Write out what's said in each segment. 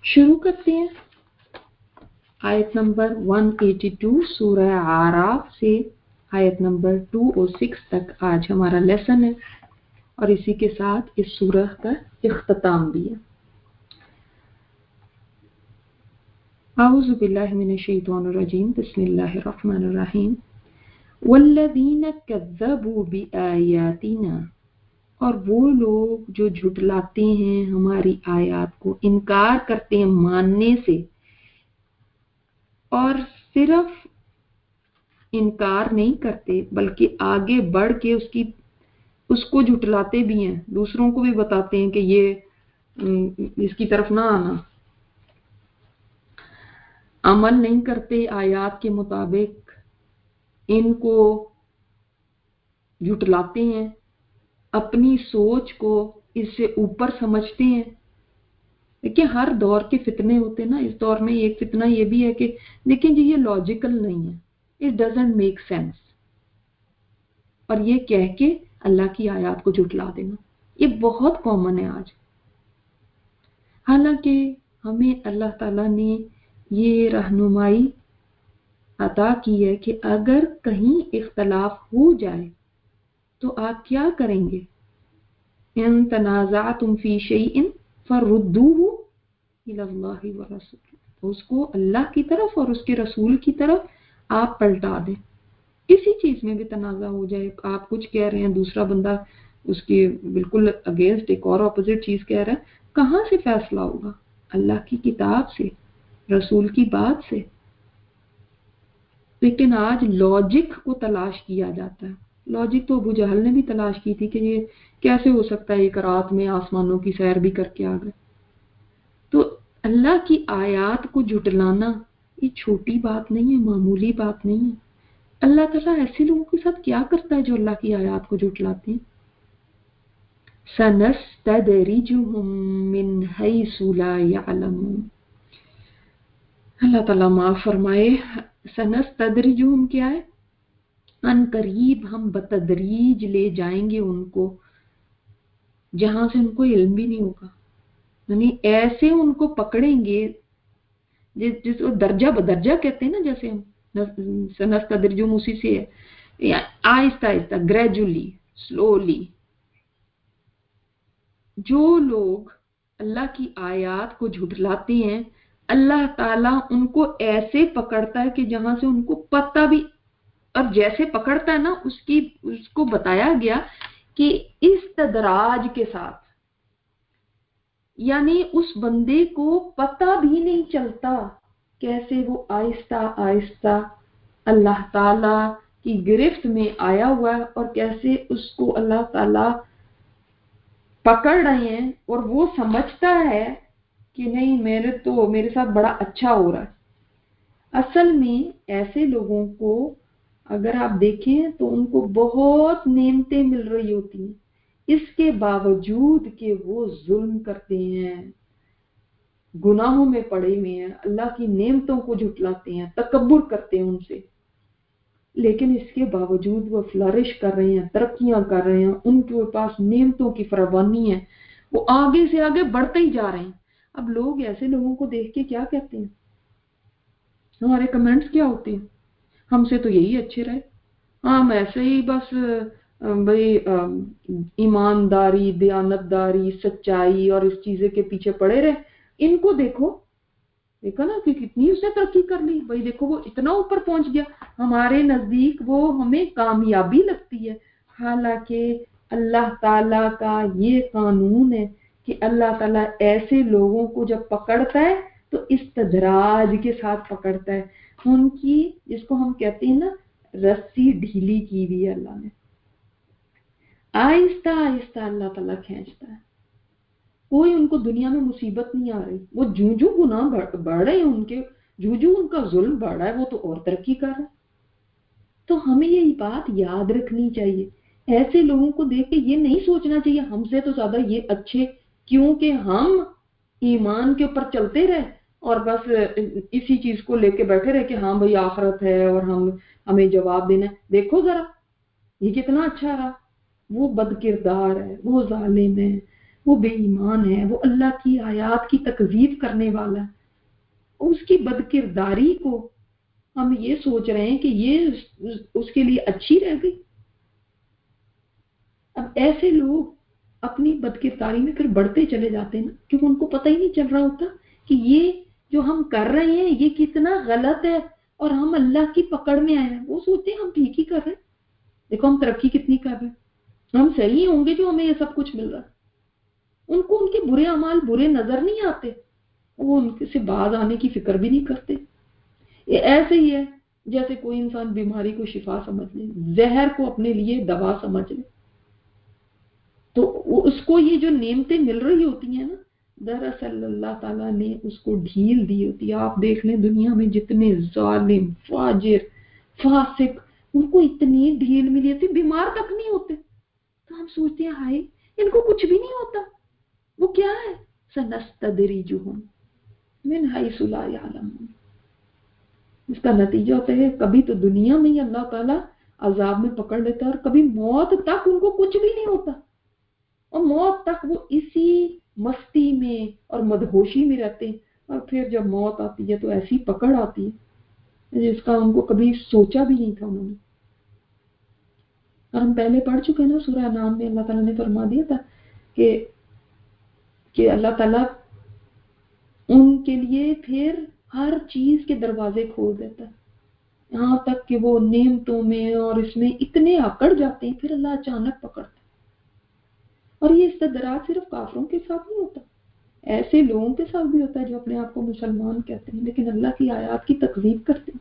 शुरू करते हैं आयत नंबर 182 सूरह आराफ से आयत नंबर 206 तक आज हमारा लेसन है और इसी के साथ इस सूरह का इख्तिताम भी है। औज़ु बिल्लाहि मिनश शैतानिर रजीम बिस्मिल्लाहिर रहमानिर रहीम वल्लज़ीना कज़्ज़बू बिआयातिना, और वो लोग जो झुटलाते हैं हमारी आयत को, इनकार करते हैं मानने से, और सिर्फ इनकार नहीं करते बल्कि आगे बढ़ के उसको झुटलाते भी हैं, दूसरों को भी बताते हैं कि ये इसकी तरफ ना आना, अमल नहीं करते आयत के मुताबिक, इनको झुटलाते हैं, अपनी सोच को इससे ऊपर समझते हैं। देखिए हर दौर के फितने होते हैं ना, इस दौर में एक फितना ये भी है कि देखिए जी ये लॉजिकल नहीं है, इट डजंट मेक सेंस, और ये कह के अल्लाह की आयत को झुटला देना, ये बहुत कॉमन है आज। हालांकि हमें अल्लाह ताला ने ये रहनुमाई अता की है कि अगर कहीं इख्तलाफ हो जाए तो आप क्या करेंगे, इन तनाज़अतुम फी शैइन फरुद्दूहु इलल्लाहि व रसूल, उसको अल्लाह की तरफ और उसके रसूल की तरफ आप पलटा दें। किसी चीज में भी तनाज़ा हो जाए, आप कुछ कह रहे हैं, दूसरा बंदा उसके बिल्कुल अगेंस्ट एक और अपोजिट चीज कह रहा है, कहां से फैसला होगा? अल्लाह की किताब से, रसूल की बात से। लेकिन आज लॉजिक को तलाश किया जाता है। लॉजिक तो अबू जहल ने भी तलाश की थी कि ये कैसे हो सकता है, एक रात में आसमानों की सैर भी करके आ गए। तो अल्लाह की आयत को झुटलाना ये छोटी बात नहीं है, मामूली बात नहीं है। अल्लाह ताला ऐसे लोगों के साथ क्या करता है जो अल्लाह की आयत को झुटलाते हैं। सनस्तदरिजुहुम मिन हैसु ला यअलमून, अल्लाह ताला माफ फरमाए। सनस्तदरिजुहुम क्या है? अन करीब हम बतदरीज ले जाएंगे उनको जहां से उनको इल्म भी नहीं होगा, यानी ऐसे उनको पकड़ेंगे जिसको दर्जा बदर्जा कहते हैं ना, जैसे हम सनस्तदरिजुहुम उसी से है, आहिस्ता आहिस्ता, ग्रेजुअली, स्लोली। जो लोग अल्लाह की आयत को झुठलाते हैं, अल्लाह ताला उनको ऐसे पकड़ता है कि जहां से उनको पता भी, और जैसे पकड़ता है ना उसको बताया गया कि इस तदराज के साथ, यानी उस बंदे को पता भी नहीं चलता कैसे वो आहिस्ता आहिस्ता अल्लाह ताला की गिरफ्त में आया हुआ है और कैसे उसको अल्लाह ताला पकड़ रहे हैं, और वो समझता है कि नहीं मेरे साथ बड़ा अच्छा हो रहा है। असल में ऐसे लोगों को अगर आप देखें तो उनको बहुत नेमतें मिल रही होती हैं, इसके बावजूद कि वो जुल्म करते हैं, गुनाहों में पड़े हुए हैं, अल्लाह की नेमतों को झुटलाते हैं, तकब्बुर करते हैं उनसे, लेकिन इसके बावजूद वो फ्लरिश कर रहे हैं, तरक्कियां कर रहे हैं, उनके पास नेमतों की फरावानी है, वो आगे से आगे बढ़ते ही जा रहे हैं। अब लोग ऐसे लोगों को देख के क्या कहते हैं, हमारे कमेंट्स क्या होते हैं, हमसे तो यही अच्छे रहे, हम ऐसे ही बस भाई ईमानदारी, दयानतदारी, सच्चाई और इस चीजें के पीछे पड़े रहे। इनको देखो, देखा ना कि कितनी उसने तरक्की कर ली, भाई देखो वो इतना ऊपर पहुंच गया, हमारे नजदीक वो हमें कामयाबी लगती है। हालांकि अल्लाह ताला का ये कानून है कि अल्लाह ताला ऐसे लोगों को जब पकड़ता है तो इस्तदराज के साथ पकड़ता है, उनकी जिसको हम कहते हैं ना रस्सी ढीली की हुई है अल्लाह ने, आहिस्ता आहिस्ता अल्लाह ताला खींचता है। कोई उनको दुनिया में मुसीबत नहीं आ रही, वो जूं जूं गुनाह बढ़ रहे हैं उनके, जूं जूं उनका जुल्म बढ़ रहा है, वो तो और तरक्की कर रहा है। तो हमें ये बात याद रखनी चाहिए, ऐसे लोगों को देख के ये नहीं सोचना चाहिए हमसे तो ज्यादा ये अच्छे, क्योंकि हम ईमान के ऊपर चलते रहे और बस इसी चीज को लेके बैठे रहे कि हाँ भाई आखिरत है और हमें जवाब देना है। देखो जरा ये कितना अच्छा रहा, वो बदकिरदार है, वो जालिम है, وہ بے ایمان ہے، وہ اللہ کی آیات کی تکذیب کرنے والا ہے، اس کی بدکرداری کو ہم یہ سوچ رہے ہیں کہ یہ اس کے لیے اچھی رہ گئی۔ اب ایسے لوگ اپنی بدکرداری میں پھر بڑھتے چلے جاتے ہیں نا، کیونکہ ان کو پتہ ہی نہیں چل رہا ہوتا کہ یہ جو ہم کر رہے ہیں یہ کتنا غلط ہے، اور ہم اللہ کی پکڑ میں آئے ہیں۔ وہ سوچتے ہیں ہم ٹھیک ہی کر رہے ہیں، دیکھو ہم ترقی کتنی کر رہے ہیں، ہم صحیح ہوں گے جو ہمیں یہ سب کچھ مل رہا ہے۔ ان کو ان کے برے اعمال برے نظر نہیں آتے، وہ ان سے باز آنے کی فکر بھی نہیں کرتے۔ یہ ایسے ہی ہے جیسے کوئی انسان بیماری کو شفا سمجھ لے، زہر کو اپنے لیے دوا سمجھ لے، تو اس کو یہ جو نعمتیں مل رہی ہوتی ہیں نا، دراصل اللہ تعالیٰ نے اس کو ڈھیل دی ہوتی ہے۔ آپ دیکھ لیں دنیا میں جتنے ظالم، فاجر، فاسق، ان کو اتنی ڈھیل ملی ہوتی، بیمار تک نہیں ہوتے، تو ہم سوچتے ہیں ہائے ان کو کچھ بھی نہیں ہوتا۔ وہ کیا ہے؟ سنستدرجہم من حیث لا یعلمون۔ اس کا نتیجہ ہوتا ہے کبھی تو دنیا میں ہی اللہ تعالیٰ عذاب میں پکڑ لیتا ہے، اور کبھی موت تک ان کو کچھ بھی نہیں ہوتا، اور موت تک وہ اسی مستی میں اور مدہوشی میں رہتے ہیں، اور پھر جب موت آتی ہے تو ایسی پکڑ آتی ہے جس کا ان کو کبھی سوچا بھی نہیں تھا انہوں نے۔ اور ہم پہلے پڑھ چکے ہیں نا سورہ انعام میں، اللہ تعالیٰ نے فرما دیا تھا کہ اللہ تعالیٰ ان کے لیے پھر ہر چیز کے دروازے کھول دیتا ہے، یہاں تک کہ وہ نعمتوں میں اور اس میں اتنے اکڑ جاتے ہیں، پھر اللہ اچانک پکڑتا ہے۔ اور یہ استدراج صرف کافروں کے ساتھ نہیں ہوتا، ایسے لوگوں کے ساتھ بھی ہوتا ہے جو اپنے آپ کو مسلمان کہتے ہیں لیکن اللہ کی آیات کی تکذیب کرتے ہیں۔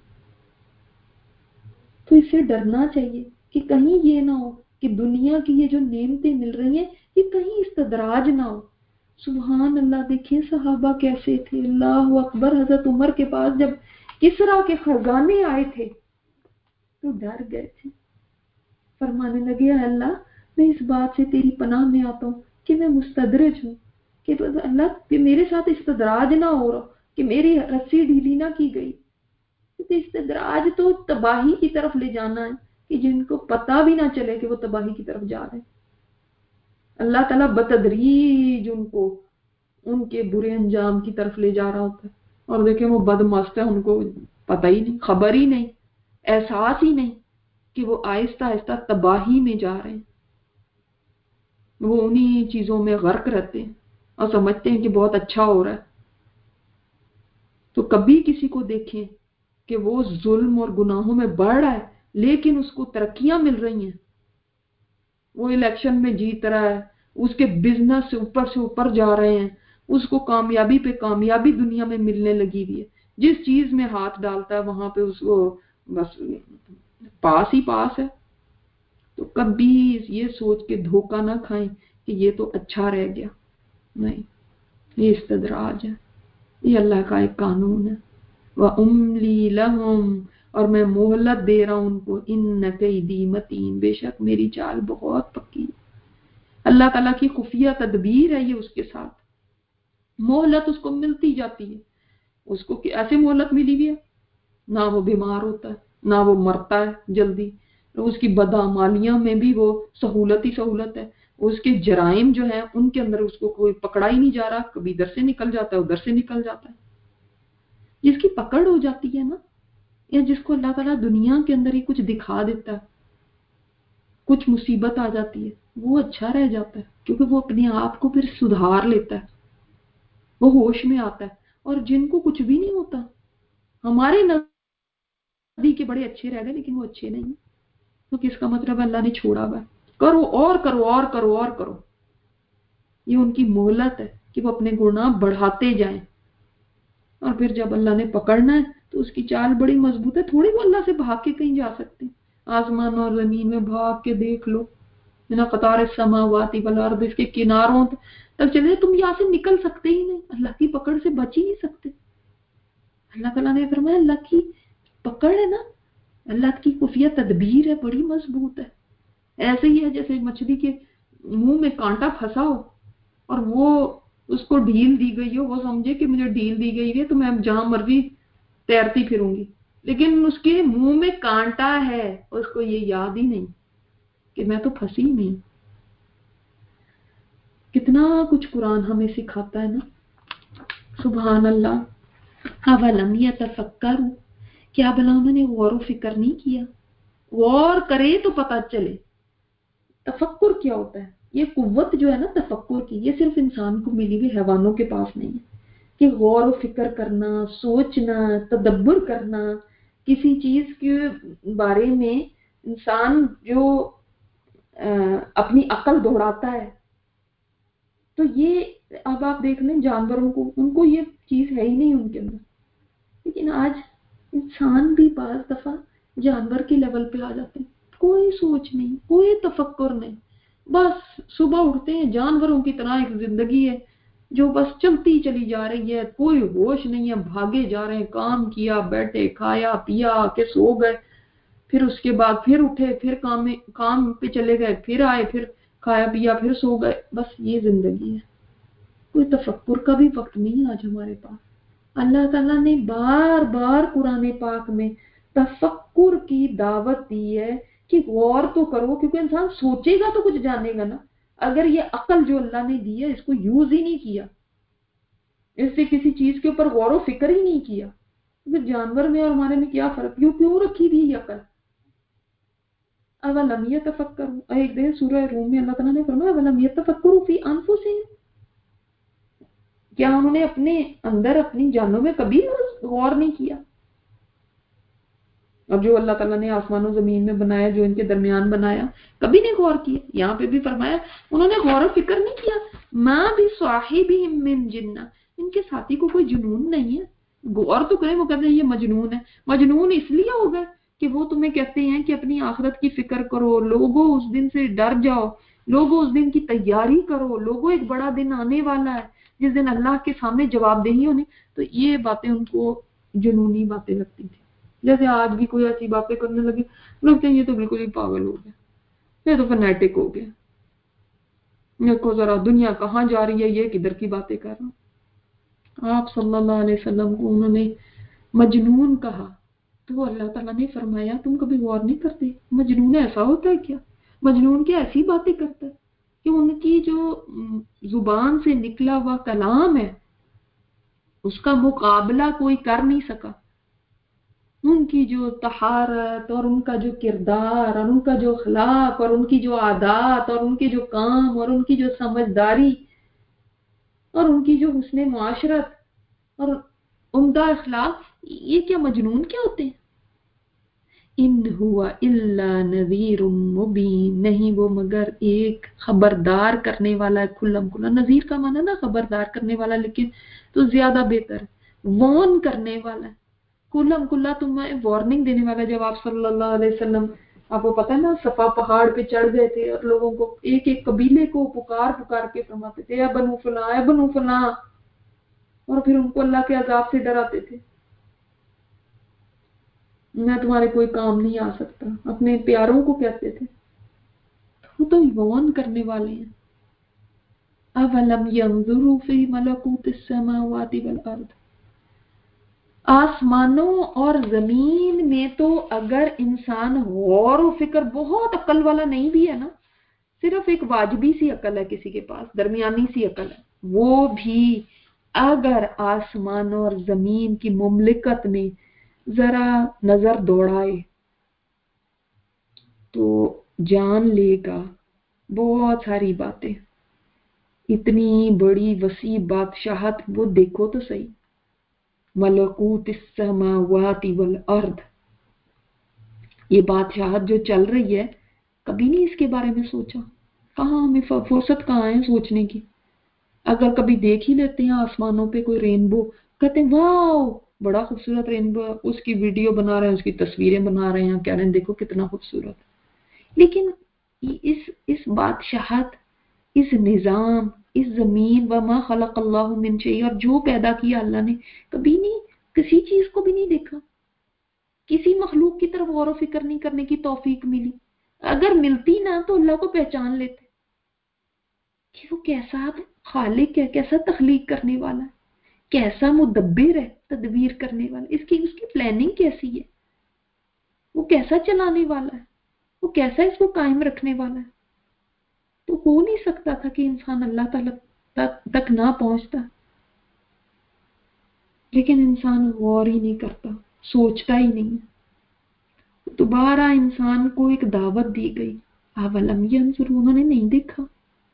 تو اس سے ڈرنا چاہیے کہ کہیں یہ نہ ہو کہ دنیا کی یہ جو نعمتیں مل رہی ہیں یہ کہیں استدراج نہ ہو۔ سبحان اللہ، دیکھیں صحابہ کیسے تھے، اللہ اکبر۔ حضرت عمر کے پاس جب کسرا کے خزانے آئے تھے تو ڈر گئے تھے، فرمانے لگے اے اللہ میں اس بات سے تیری پناہ میں آتا ہوں کہ میں مستدرج ہوں، کہ اللہ کہ میرے ساتھ استدراج نہ ہو رہا، کہ میری رسی ڈھیلی نہ کی گئی۔ استدراج تو تباہی کی طرف لے جانا ہے، کہ جن کو پتہ بھی نہ چلے کہ وہ تباہی کی طرف جا رہے ہیں۔ اللہ تعالیٰ بتدریج ان کو ان کے برے انجام کی طرف لے جا رہا ہوتا ہے، اور دیکھیں وہ بدمست ہے، ان کو پتہ ہی نہیں، خبر ہی نہیں، احساس ہی نہیں کہ وہ آہستہ آہستہ تباہی میں جا رہے ہیں۔ وہ انہی چیزوں میں غرق رہتے ہیں اور سمجھتے ہیں کہ بہت اچھا ہو رہا ہے۔ تو کبھی کسی کو دیکھیں کہ وہ ظلم اور گناہوں میں بڑھ رہا ہے لیکن اس کو ترقیاں مل رہی ہیں، وہ الیکشن میں جیت رہا ہے، اس کے بزنس سے اوپر جا رہے ہیں، اس کو کامیابی پہ کامیابی دنیا میں ملنے لگی ہوئی ہے، جس چیز میں ہاتھ ڈالتا ہے وہاں پہ اس کو بس پاس ہی پاس ہے۔ تو کبھی یہ سوچ کے دھوکہ نہ کھائیں کہ یہ تو اچھا رہ گیا، نہیں، یہ استدراج ہے، یہ اللہ کا ایک قانون ہے۔ وَأُمْلِي لَهُمْ، اور میں مہلت دے رہا ہوں ان کو، ان کیدی متین، بے شک میری چال بہت پکی ہے۔ اللہ تعالیٰ کی خفیہ تدبیر ہے یہ اس کے ساتھ، مہلت اس کو ملتی جاتی ہے، اس کو ایسے مہلت ملی بھی ہے، نہ وہ بیمار ہوتا ہے نہ وہ مرتا ہے جلدی، اس کی بدعمالیاں میں بھی وہ سہولت ہی سہولت ہے، اس کے جرائم جو ہیں ان کے اندر اس کو کوئی پکڑا ہی نہیں جا رہا، کبھی ادھر سے نکل جاتا ہے ادھر سے نکل جاتا ہے۔ جس کی پکڑ ہو جاتی ہے نا، یا جس کو اللہ تعالیٰ دنیا کے اندر ہی کچھ دکھا دیتا ہے، کچھ مصیبت آ جاتی ہے، وہ اچھا رہ جاتا ہے کیونکہ وہ اپنے آپ کو پھر سدھار لیتا ہے، وہ ہوش میں آتا ہے۔ اور جن کو کچھ بھی نہیں ہوتا، ہمارے نبی کے بڑے اچھے رہ گئے لیکن وہ اچھے نہیں، تو کس کا مطلب ہے اللہ نے چھوڑا ہوا ہے، کرو اور کرو اور کرو اور کرو۔ یہ ان کی مہلت ہے کہ وہ اپنے گناہ بڑھاتے جائیں، اور پھر جب اللہ نے پکڑنا ہے تو اس کی چال بڑی مضبوط ہے، تھوڑی وہ اللہ سے بھاگ کے کہیں جا سکتے ہیں۔ آسمان اور زمین میں بھاگ کے دیکھ لو، نا قطار السماوات والارض، اس کے کناروں تک چلے تم یہاں سے نکل سکتے ہی نہیں، اللہ کی پکڑ سے بچ ہی نہیں سکتے۔ اللہ تعالیٰ نے فرمایا اللہ کی پکڑ ہے نا، اللہ کی خفیہ تدبیر ہے، بڑی مضبوط ہے۔ ایسے ہی ہے جیسے مچھلی کے منہ میں کانٹا پھنسا ہو اور وہ اس کو ڈھیل دی گئی ہو، وہ سمجھے کہ مجھے ڈھیل دی گئی ہے تو میں جہاں مرضی تیرتی پھروں گی، لیکن اس کے منہ میں کانٹا ہے، اس کو یہ یاد ہی نہیں کہ میں تو پھنسی نہیں۔ کتنا کچھ قرآن ہمیں سکھاتا ہے نا. سبحان اللہ. اولم یتفکروا، کیا بلا انہوں نے غور و فکر نہیں کیا؟ غور کرے تو پتہ چلے. تفکر کیا ہوتا ہے؟ یہ قوت جو ہے نا تفکر کی، یہ صرف انسان کو ملی ہوئی، حیوانوں کے پاس نہیں ہے. کہ غور و فکر کرنا، سوچنا، تدبر کرنا، کسی چیز کے بارے میں انسان جو اپنی عقل دوڑاتا ہے. تو یہ اب آپ دیکھ لیں جانوروں کو، ان کو یہ چیز ہے ہی نہیں ان کے اندر. لیکن آج انسان بھی بعض دفعہ جانور کے لیول پہ آ جاتے ہیں. کوئی سوچ نہیں، کوئی تفکر نہیں، بس صبح اٹھتے ہیں جانوروں کی طرح ایک زندگی ہے جو بس چلتی چلی جا رہی ہے. کوئی ہوش نہیں ہے، بھاگے جا رہے ہیں. کام کیا، بیٹھے، کھایا پیا کے سو گئے، پھر اس کے بعد پھر اٹھے، پھر کام پہ چلے گئے، پھر آئے، پھر کھایا پیا، پھر سو گئے. بس یہ زندگی ہے. کوئی تفکر کا بھی وقت نہیں آج ہمارے پاس. اللہ تعالیٰ نے بار بار قرآن پاک میں تفکر کی دعوت دی ہے کہ غور تو کرو، کیونکہ انسان سوچے گا تو کچھ جانے گا نا. اگر یہ عقل جو اللہ نے دی ہے اس کو یوز ہی نہیں کیا، اس سے کسی چیز کے اوپر غور و فکر ہی نہیں کیا، پھر جانور میں اور ہمارے میں کیا فرق؟ کیوں رکھی دی یہ عقل؟ اولم یتفکروا، ایک دن سورہ روم میں اللہ تعالیٰ نے فرمایا اولم یتفکروا فی انفسہم، کیا انہوں نے اپنے اندر اپنی جانوں میں کبھی غور نہیں کیا؟ اب جو اللہ تعالیٰ نے آسمان و زمین میں بنایا، جو ان کے درمیان بنایا، کبھی نہیں غور کیا؟ یہاں پہ بھی فرمایا انہوں نے غور و فکر نہیں کیا. مَا بِصَاحِبِهِم مِّن جِنَّةٍ، ان کے ساتھی کو کوئی جنون نہیں ہے. غور تو کریں، وہ کہتے ہیں یہ مجنون ہے. مجنون اس لیے ہو گئے کہ وہ تمہیں کہتے ہیں کہ اپنی آخرت کی فکر کرو، لوگوں اس دن سے ڈر جاؤ، لوگوں اس دن کی تیاری کرو، لوگوں ایک بڑا دن آنے والا ہے جس دن اللہ کے سامنے جواب دہی ہونی. تو یہ باتیں ان کو جنونی باتیں لگتی تھی. جیسے آج بھی کوئی ایسی باتیں کرنے لگے، لگتے ہیں یہ تو بالکل ہی پاگل ہو گیا، یہ تو فنیٹک ہو گیا. دیکھو ذرا دنیا کہاں جا رہی ہے، یہ کدھر کی باتیں کر رہا ہوں. آپ صلی اللہ علیہ وسلم کو انہوں نے مجنون کہا تو اللہ تعالیٰ نے فرمایا تم کبھی غور نہیں کرتے مجنون ایسا ہوتا ہے کیا؟ مجنون کیا ایسی باتیں کرتا ہے کہ ان کی جو زبان سے نکلا ہوا کلام ہے اس کا مقابلہ کوئی کر نہیں سکا. ان کی جو طہارت اور ان کا جو کردار اور ان کا جو اخلاق اور ان کی جو عادات اور ان کے جو کام اور ان کی جو سمجھداری اور ان کی جو حسن معاشرت اور عمدہ اخلاق، یہ کیا مجنون کیا ہوتے ہیں؟ ان ہوا الا نذیر مبین، نہیں وہ مگر ایک خبردار کرنے والا ہے کھلم کھلا. نذیر کا معنی نا خبردار کرنے والا، لیکن تو زیادہ بہتر وارن کرنے والا ہے. کھلم کھلا تمہیں وارننگ دینے والا. جب آپ صلی اللہ علیہ وسلم، آپ کو پتہ ہے نا صفا پہاڑ پہ چڑھ گئے تھے اور لوگوں کو ایک ایک قبیلے کو پکار کے فرماتے تھے اے بنو فلاں اے بنو فلاں، اور پھر ان کو اللہ کے عذاب سے ڈراتے تھے. میں تمہارے کوئی کام نہیں آ سکتا، اپنے پیاروں کو کہتے تھے. وہ تو وارن کرنے والے ہیں. اولم ينظروا فی ملکوت السماوات والارض، آسمانوں اور زمین میں تو اگر انسان غور و فکر، بہت عقل والا نہیں بھی ہے نا، صرف ایک واجبی سی عقل ہے کسی کے پاس، درمیانی سی عقل ہے، وہ بھی اگر آسمانوں اور زمین کی مملکت میں ذرا نظر دوڑائے تو جان لے گا بہت ساری باتیں. اتنی بڑی وسیع بادشاہت وہ دیکھو تو صحیح. ملکوت السماوات والارض، یہ بادشاہت جو چل رہی ہے، کبھی نہیں اس کے بارے میں سوچا. کہاں ہمیں فرصت کہاں ہے سوچنے کی؟ اگر کبھی دیکھ ہی لیتے ہیں آسمانوں پہ کوئی رینبو، کہتے ہیں واو بڑا خوبصورت رینبو، اس کی ویڈیو بنا رہے ہیں، اس کی تصویریں بنا رہے ہیں، کہہ رہے ہیں دیکھو کتنا خوبصورت. لیکن اس بادشاہت، اس نظام، اس زمین، وما خلق اللہ من شیء، اور جو پیدا کیا اللہ نے، کبھی نہیں کسی چیز کو بھی نہیں دیکھا. کسی مخلوق کی طرف غور و فکر نہیں کرنے کی توفیق ملی. اگر ملتی نا تو اللہ کو پہچان لیتے کہ وہ کیسا خالق ہے، کیسا تخلیق کرنے والا ہے، کیسا مدبر ہے، تدبیر کرنے والا. اس کی پلاننگ کیسی ہے، وہ کیسا چلانے والا ہے، وہ کیسا اس کو قائم رکھنے والا ہے. تو ہو نہیں سکتا تھا کہ انسان اللہ تعالیٰ تک نہ پہنچتا، لیکن انسان غور ہی نہیں کرتا، سوچتا ہی نہیں۔ دوبارہ انسان کو ایک دعوت دی گئی، اولم ینظروا، انہوں نے نہیں دیکھا۔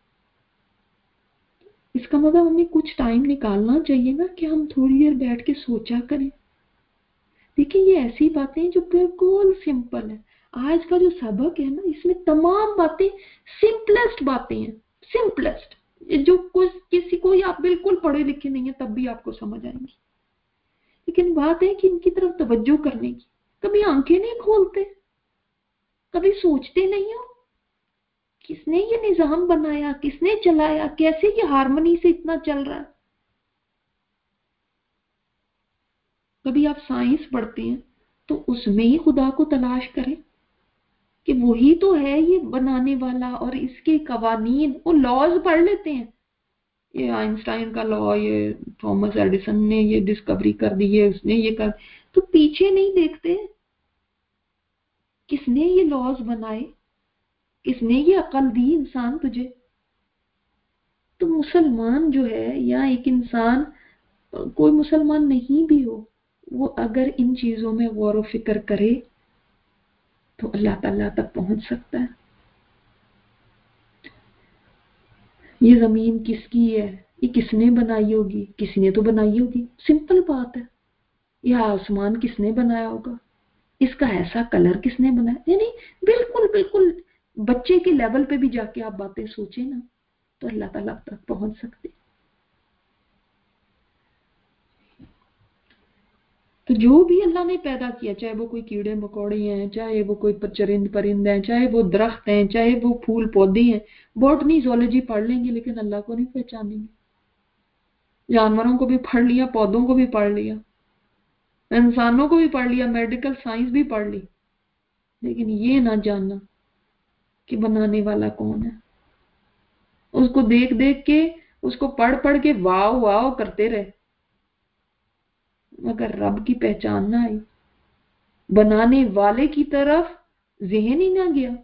اس کا مطلب ہمیں کچھ ٹائم نکالنا چاہیے نا کہ ہم تھوڑی دیر بیٹھ کے سوچا کریں۔ دیکھیں یہ ایسی باتیں جو بالکل سمپل ہیں۔ آج کا جو سبق ہے نا، اس میں تمام باتیں سمپلسٹ باتیں ہیں، سمپلسٹ، جو کچھ کسی کو آپ بالکل پڑھے لکھے نہیں ہیں تب بھی آپ کو سمجھ آئیں گی، لیکن بات ہے کہ ان کی طرف توجہ کرنے کی۔ کبھی آنکھیں نہیں کھولتے، کبھی سوچتے نہیں ہو کس نے یہ نظام بنایا، کس نے چلایا، کیسے یہ ہارمنی سے اتنا چل رہا ہے۔ کبھی آپ سائنس پڑھتے ہیں تو اس میں ہی خدا کو تلاش کریں کہ وہی تو ہے یہ بنانے والا، اور اس کے قوانین، وہ لاز پڑھ لیتے ہیں، یہ آئنسٹائن کا لا، یہ تھامس ایڈیسن نے یہ ڈسکوری کر دی ہے، اس نے یہ کر، تو پیچھے نہیں دیکھتے کس نے یہ لاز بنائے، کس نے یہ عقل دی انسان تجھے۔ تو مسلمان جو ہے، یا ایک انسان، کوئی مسلمان نہیں بھی ہو، وہ اگر ان چیزوں میں غور و فکر کرے تو اللہ تعالیٰ تک پہنچ سکتا ہے۔ یہ زمین کس کی ہے، یہ کس نے بنائی ہوگی، کسی نے تو بنائی ہوگی، سمپل بات ہے۔ یہ آسمان کس نے بنایا ہوگا، اس کا ایسا کلر کس نے بنایا، یعنی بالکل بالکل بچے کے لیول پہ بھی جا کے آپ باتیں سوچیں نا تو اللہ تعالیٰ تک پہنچ سکتے۔ تو جو بھی اللہ نے پیدا کیا، چاہے وہ کوئی کیڑے مکوڑے ہیں، چاہے وہ کوئی چرند پرند ہیں، چاہے وہ درخت ہیں، چاہے وہ پھول پودے ہیں، باٹنی زولوجی پڑھ لیں گے لیکن اللہ کو نہیں پہچانیں گے۔ جانوروں کو بھی پڑھ لیا، پودوں کو بھی پڑھ لیا، انسانوں کو بھی پڑھ لیا، میڈیکل سائنس بھی پڑھ لی، لیکن یہ نہ جاننا کہ بنانے والا کون ہے۔ اس کو دیکھ دیکھ کے، اس کو پڑھ پڑھ کے واو واو کرتے رہے، مگر رب کی پہچان نہ آئی، بنانے والے کی طرف ذہن ہی نہ گیا۔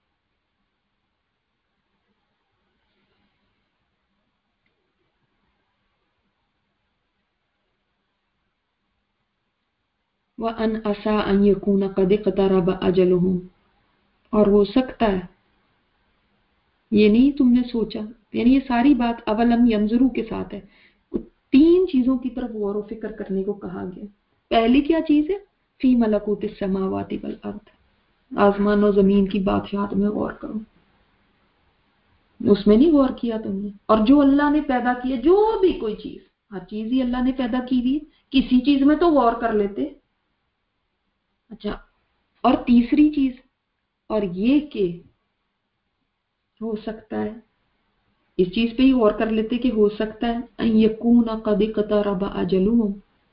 وَأَنْ عَسَىٰ أَنْ يَكُونَ قَدِ اقْتَرَبَ أَجَلُهُمْ، اور ہو سکتا ہے، یہ نہیں تم نے سوچا، یعنی یہ ساری بات اولم ینظروا کے ساتھ ہے، تین چیزوں کی طرف غور و فکر کرنے کو کہا گیا۔ پہلی کیا چیز ہے؟ فی ملکوت السماوات والارض، آسمان و زمین کی بادشاہت میں غور کرو۔ اس میں نہیں غور کیا تم نے؟ اور جو اللہ نے پیدا کیا، جو بھی کوئی چیز، ہر چیز ہی اللہ نے پیدا کی ہوئی، کسی چیز میں تو غور کر لیتے۔ اچھا، اور تیسری چیز، اور یہ کہ ہو سکتا ہے، اس چیز پہ ہی غور کر لیتے کہ ہو سکتا ہے ان یکون قد اقترب اجلہم،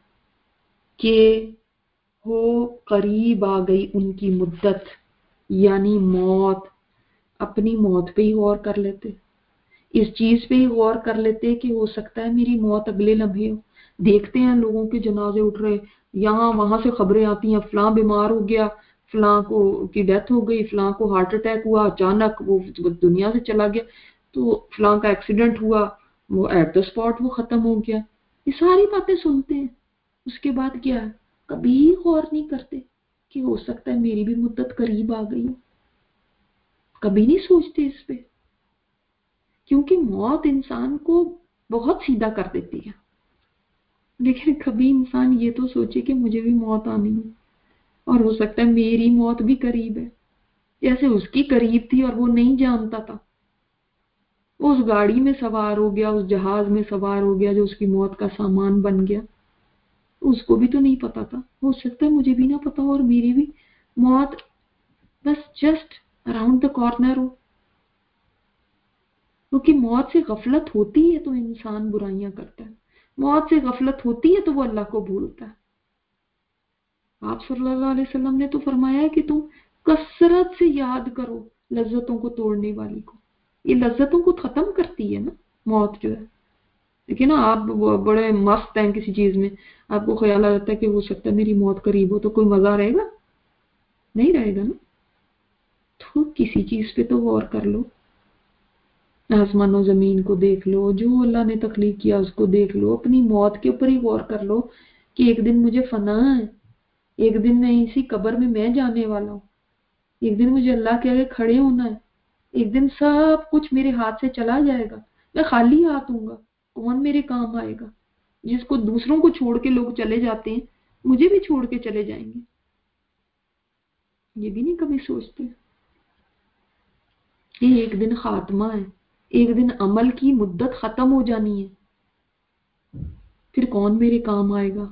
کہ ہو قریب آ گئی ان کی مدت، یعنی موت۔ اپنی موت پہ ہی غور کر لیتے، اس چیز پہ ہی غور کر لیتے کہ ہو سکتا ہے میری موت اگلے لمحے ہو۔ دیکھتے ہیں لوگوں کے جنازے اٹھ رہے، یہاں وہاں سے خبریں آتی ہیں، فلاں بیمار ہو گیا، فلاں کو کی ڈیتھ ہو گئی، فلاں کو ہارٹ اٹیک ہوا، اچانک وہ دنیا سے چلا گیا، تو فلاں کا ایکسیڈنٹ ہوا، وہ ایٹ دا اسپاٹ وہ ختم ہو گیا۔ یہ ساری باتیں سنتے ہیں، اس کے بعد کیا ہے؟ کبھی غور نہیں کرتے کہ ہو سکتا ہے میری بھی مدت قریب آ گئی ہو، کبھی نہیں سوچتے اس پہ، کیونکہ موت انسان کو بہت سیدھا کر دیتی ہے۔ لیکن کبھی انسان یہ تو سوچے کہ مجھے بھی موت آنی ہے، اور ہو سکتا ہے میری موت بھی قریب ہے، جیسے اس کی قریب تھی اور وہ نہیں جانتا تھا، وہ اس گاڑی میں سوار ہو گیا، اس جہاز میں سوار ہو گیا جو اس کی موت کا سامان بن گیا، اس کو بھی تو نہیں پتا تھا، ہو سکتا ہے مجھے بھی نہ پتا ہو اور میری بھی موت بس جسٹ اراؤنڈ دا کارنر ہو۔ کیونکہ موت سے غفلت ہوتی ہے تو انسان برائیاں کرتا ہے، موت سے غفلت ہوتی ہے تو وہ اللہ کو بھولتا ہے۔ آپ صلی اللہ علیہ وسلم نے تو فرمایا ہے کہ تم کثرت سے یاد کرو لذتوں کو توڑنے والی کو، یہ لذتوں کو ختم کرتی ہے نا موت جو ہے۔ دیکھیں نا، آپ بڑے مست ہیں کسی چیز میں، آپ کو خیال آ جاتا ہے کہ ہو سکتا ہے میری موت قریب ہو، تو کوئی مزہ رہے گا؟ نہیں رہے گا نا۔ تو کسی چیز پہ تو غور کر لو आसमानों जमीन को देख लो, जो अल्लाह ने तख्लीक किया उसको देख लो, अपनी मौत के ऊपर ही गौर कर लो कि एक दिन मुझे फना है, एक दिन मैं इसी कब्र में मैं जाने वाला हूँ, एक दिन मुझे अल्लाह के आगे खड़े होना है, एक दिन सब कुछ मेरे हाथ से चला जाएगा, मैं खाली हाथ हूँगा, कौन मेरे काम आएगा? जिसको दूसरों को छोड़ के लोग चले जाते हैं, मुझे भी छोड़ के चले जाएंगे। ये भी नहीं कभी सोचते कि एक दिन खात्मा है, एक दिन अमल की मुद्दत खत्म हो जानी है, फिर कौन मेरे काम आएगा?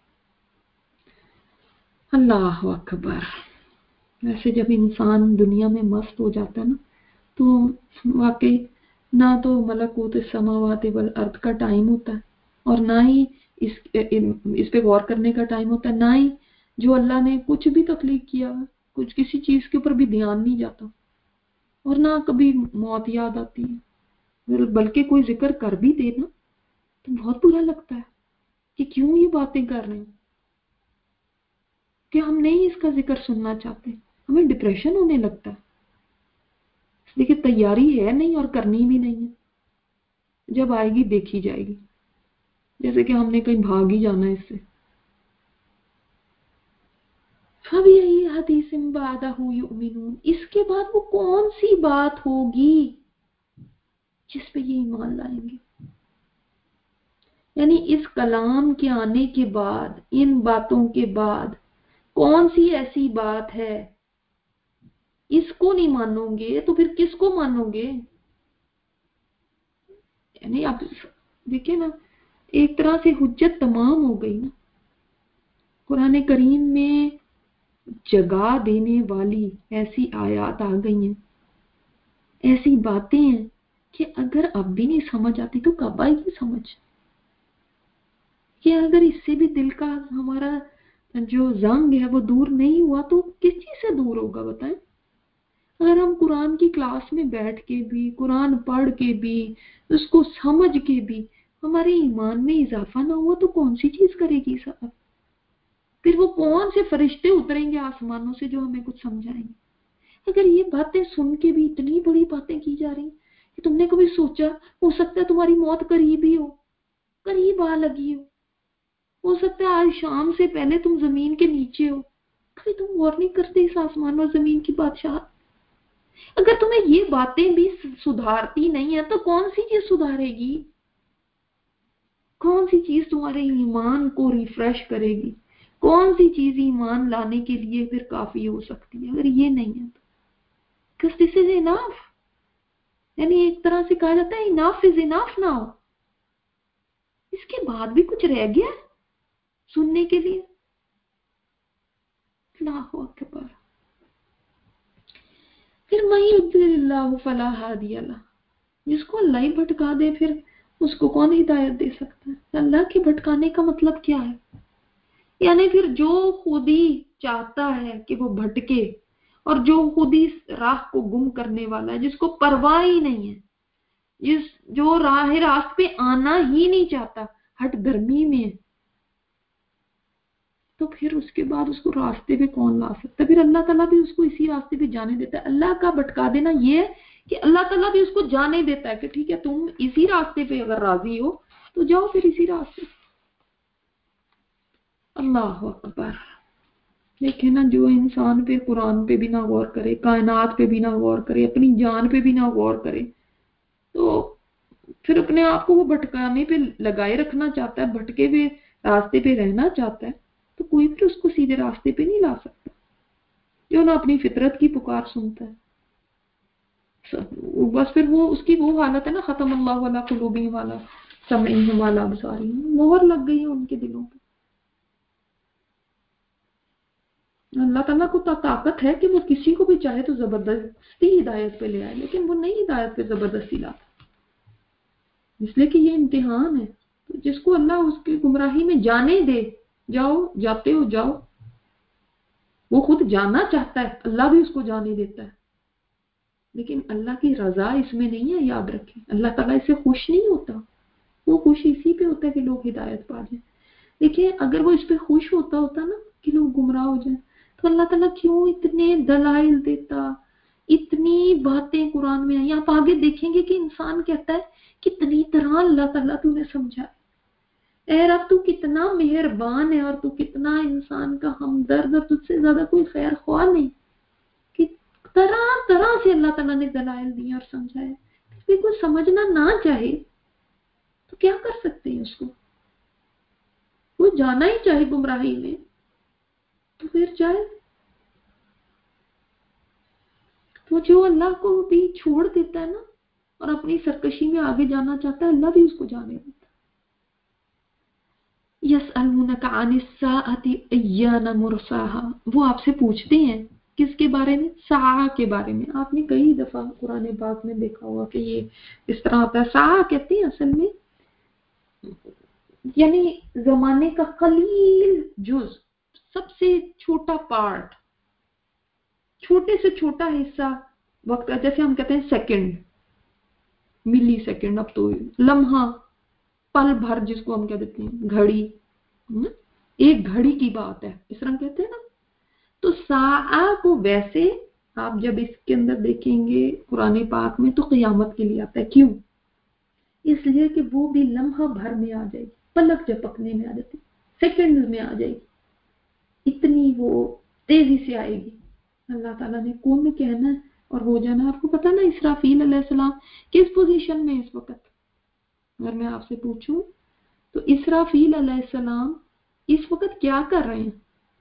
अल्लाह अकबर। वैसे जब इंसान दुनिया में मस्त हो जाता है ना, तो वाकई ना तो मलकूत समावाति वल अर्द का टाइम होता है, और ना ही इस पे गौर करने का टाइम होता है, ना ही जो अल्लाह ने कुछ भी तख्लीक किया, कुछ किसी चीज के ऊपर भी ध्यान नहीं जाता, और ना कभी मौत याद आती है। बल्कि कोई जिक्र कर भी दे ना तो बहुत बुरा लगता है कि क्यों ये बातें कर रहे हैं, कि हम नहीं इसका जिक्र सुनना चाहते, हमें डिप्रेशन होने लगता है। देखिए तैयारी है नहीं और करनी भी नहीं है, जब आएगी देखी जाएगी, जैसे कि हमने कहीं भाग ही जाना है इससे। अब यही हदीस बादहु युमिनून, इसके बाद वो कौन सी बात होगी जिस पे ये ईमान लाएंगे? यानी इस कलाम के आने के बाद, इन बातों के बाद कौन सी ऐसी बात है, इसको नहीं मानोगे तो फिर किसको मानोगे? यानी आप देखिए ना, एक तरह से हुज्जत तमाम हो गई ना। कुरान करीम में जगा देने वाली ऐसी आयत आ गई हैं, ऐसी बातें हैं कि अगर अब भी नहीं समझ आती तो कब आएगी समझ? कि अगर इससे भी दिल का हमारा जो जंग है वो दूर नहीं हुआ तो किस चीज से दूर होगा बताएं? अगर हम कुरान की क्लास में बैठ के भी, कुरान पढ़ के भी, उसको समझ के भी हमारे ईमान में इजाफा ना हुआ तो कौन सी चीज करेगी साहब? फिर वो कौन से फरिश्ते उतरेंगे आसमानों से जो हमें कुछ समझाएंगे? अगर ये बातें सुन के भी इतनी बड़ी बातें की जा रही कि तुमने कभी सोचा हो सकता है तुम्हारी मौत करीब ही हो, करीब आ लगी हो सकता है आज शाम से पहले तुम जमीन के नीचे हो, कभी तुम गौर नहीं करते इस आसमान और जमीन की बादशाह? अगर तुम्हें ये बातें भी सुधारती नहीं है तो कौन सी चीज सुधारेगी? कौन सी चीज तुम्हारे ईमान को रिफ्रेश करेगी? कौन सी चीज ईमान लाने के लिए फिर काफी हो सकती है अगर ये नहीं है तो? This is enough. यानी एक तरह से कहा जाता है इनफ इज इनफ नाउ, इसके बाद भी कुछ रह गया सुनने के लिए? अल्लाहु अकबर। फिर मय्युद्दिल्लाहु फला हादिया लह, जिसको अल्लाह ही भटका दे फिर उसको कौन हिदायत दे सकता है? अल्लाह के भटकाने का मतलब क्या है? यानी फिर जो खुद ही चाहता है कि वो भटके, और जो खुद ही राह को गुम करने वाला है, जिसको परवाह ही नहीं है, जो राह रास्त पे आना ही नहीं चाहता, हट धर्मी में है, तो फिर उसके बाद उसको रास्ते पे कौन ला सकता है? फिर अल्लाह ताला भी उसको इसी रास्ते पे जाने देता है। अल्लाह का भटका देना ये है कि अल्लाह ताला भी उसको जाने देता है कि ठीक है तुम इसी रास्ते पे अगर राजी हो तो जाओ फिर इसी रास्ते। अल्लाह अकबर। देखे ना, जो इंसान पे कुरान पे भी ना गौर करे, कायनात पे भी ना गौर करे, अपनी जान पे भी ना गौर करे, तो फिर अपने आप को वो भटकाने पे लगाए रखना चाहता है, भटके हुए रास्ते पे रहना चाहता है, तो कोई फिर उसको सीधे रास्ते पे नहीं ला सकता जो ना अपनी फितरत की पुकार सुनता है। बस फिर वो उसकी वो हालत है ना, खत्म अल्लाहु अला कुलूबिहिम वाला समईहिम वाला अबसारिहिम, मोहर लग गई है उनके दिलों पे। अल्लाह ताला को ताकत है कि वो किसी को भी चाहे तो जबरदस्ती हिदायत पे ले आए, लेकिन वो नहीं हिदायत पे जबरदस्ती लाता, इसलिए कि ये इम्तिहान है। तो जिसको अल्लाह उसकी गुमराही में जाने दे, जाओ, जाते हो जाओ। वो खुद जाना चाहता है, अल्लाह भी उसको जाने देता है, लेकिन अल्लाह की रजा इसमें नहीं है, याद रखें। अल्लाह ताला इससे खुश नहीं होता, वो खुश इसी पे होता है कि लोग हिदायत पा जाए। देखिए अगर वो इस पे खुश होता होता ना कि लोग गुमराह हो जाए, तो अल्लाह ताला क्यों इतने दलाइल देता, اتنی باتیں قرآن میں آئی. آپ آگے دیکھیں گے کہ انسان کہتا ہے کتنی طرح اللہ تعالیٰ تو نے سمجھا. اے رب تو کتنا مہربان ہے، اور تو کتنا انسان کا ہمدرد، اور تجھ سے زیادہ کوئی خیر خواہ نہیں. کہ طرح طرح سے اللہ تعالیٰ نے دلائل دیے اور سمجھایا. پھر کوئی سمجھنا نہ چاہے تو کیا کر سکتے ہیں؟ اس کو کوئی جانا ہی چاہے گمراہی میں تو پھر جائے. تو جو اللہ کو بھی چھوڑ دیتا ہے نا اور اپنی سرکشی میں آگے جانا چاہتا ہے، اللہ بھی اس کو جانے دیتا. یسألونک عن الساعۃ ایان مرساها، وہ آپ سے پوچھتے ہیں کس کے بارے میں؟ ساعہ کے بارے میں. آپ نے کئی دفعہ قرآن پاک میں دیکھا ہوا کہ یہ اس طرح ہوتا ہے. ساعہ کہتے ہیں اصل میں یعنی زمانے کا قلیل جز، سب سے چھوٹا پارٹ، چھوٹے سے چھوٹا حصہ وقت کا. جیسے ہم کہتے ہیں سیکنڈ، ملی سیکنڈ، اب تو لمحہ، پل بھر جس کو ہم کہہ دیتے ہیں، گھڑی، ایک گھڑی کی بات ہے، اس طرح کہتے ہیں نا. تو ساعہ کو ویسے آپ جب اس کے اندر دیکھیں گے قرآن پاک میں تو قیامت کے لیے آتا ہے. کیوں؟ اس لیے کہ وہ بھی لمحہ بھر میں آ جائے گی، پلک جھپکنے میں آ جاتی، سیکنڈ میں آ جائے گی، اتنی وہ تیزی سے آئے گی. اللہ تعالیٰ نے کون کہنا ہے اور ہو جانا. آپ کو پتا نا اسرافیل علیہ السلام کس پوزیشن میں اس وقت؟ اگر میں آپ سے پوچھوں تو اسرافیل علیہ السلام اس وقت کیا کر رہے ہیں؟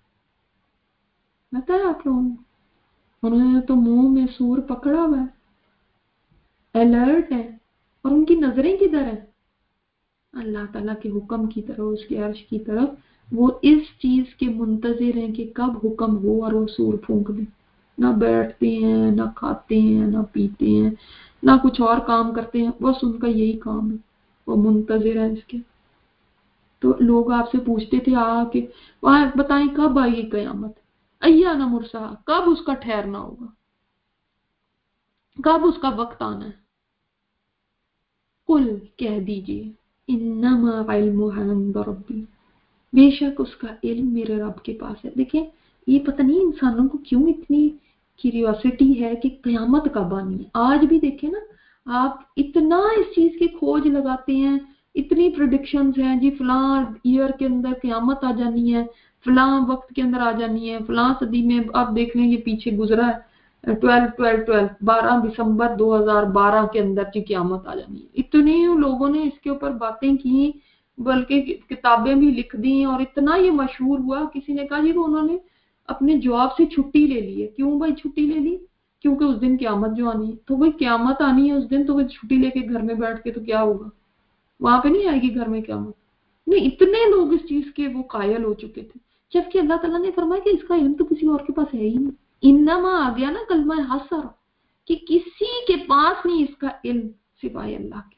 پتا ہے آپ لوگوں؟ انہوں نے تو منہ میں سور پکڑا ہوا ہے، الرٹ ہے، اور ان کی نظریں کدھر ہیں؟ اللہ تعالیٰ کے حکم کی طرف، اس کے عرش کی طرف. وہ اس چیز کے منتظر ہیں کہ کب حکم ہو اور وہ سور پھونک دیں. نہ بیٹھتے ہیں، نہ کھاتے ہیں، نہ پیتے ہیں، نہ کچھ اور کام کرتے ہیں، بس ان کا یہی کام ہے، وہ منتظر ہیں اس کے. تو لوگ آپ سے پوچھتے تھے کہ وہاں بتائیں کب آئے گی قیامت، ایان مرسا، کب اس کا ٹھہرنا ہوگا، کب اس کا وقت آنا ہے. قل، کہہ دیجئے، انما علمها عند ربی، بے شک اس کا علم میرے رب کے پاس ہے. دیکھیں یہ پتہ نہیں انسانوں کو کیوں اتنی کیوریوسٹی ہے کہ قیامت کب آنی ہے. آج بھی دیکھیں نا، آپ اتنا اس چیز کی کھوج لگاتے ہیں، اتنی پریڈکشنز ہیں جی، فلاں ایئر کے اندر قیامت آ جانی ہے، فلاں وقت کے اندر آ جانی ہے، فلاں صدی میں. آپ دیکھ لیں یہ پیچھے گزرا ہے 12 دسمبر 2012 کے اندر کی قیامت آ جانی ہے. اتنی لوگوں نے اس کے اوپر باتیں کی، بلکہ کتابیں بھی لکھ دی، اور اتنا یہ مشہور ہوا. کسی نے کہا جی وہ انہوں نے اپنے جواب سے چھٹی لے لی ہے. کیوں بھائی چھٹی لے لی؟ کیونکہ اس دن قیامت جو آنی ہے. تو بھائی قیامت آنی ہے اس دن، تو وہ چھٹی لے کے گھر میں بیٹھ کے تو کیا ہوگا؟ وہاں پہ نہیں آئے گی گھر میں قیامت. نہیں، اتنے لوگ اس چیز کے وہ قائل ہو چکے تھے، جبکہ اللہ تعالیٰ نے فرمایا کہ اس کا علم تو کسی اور کے پاس ہے ہی نہیں. انما آ گیا نا کلمہ حسر، کہ کسی کے پاس نہیں اس کا علم سوائے اللہ کے.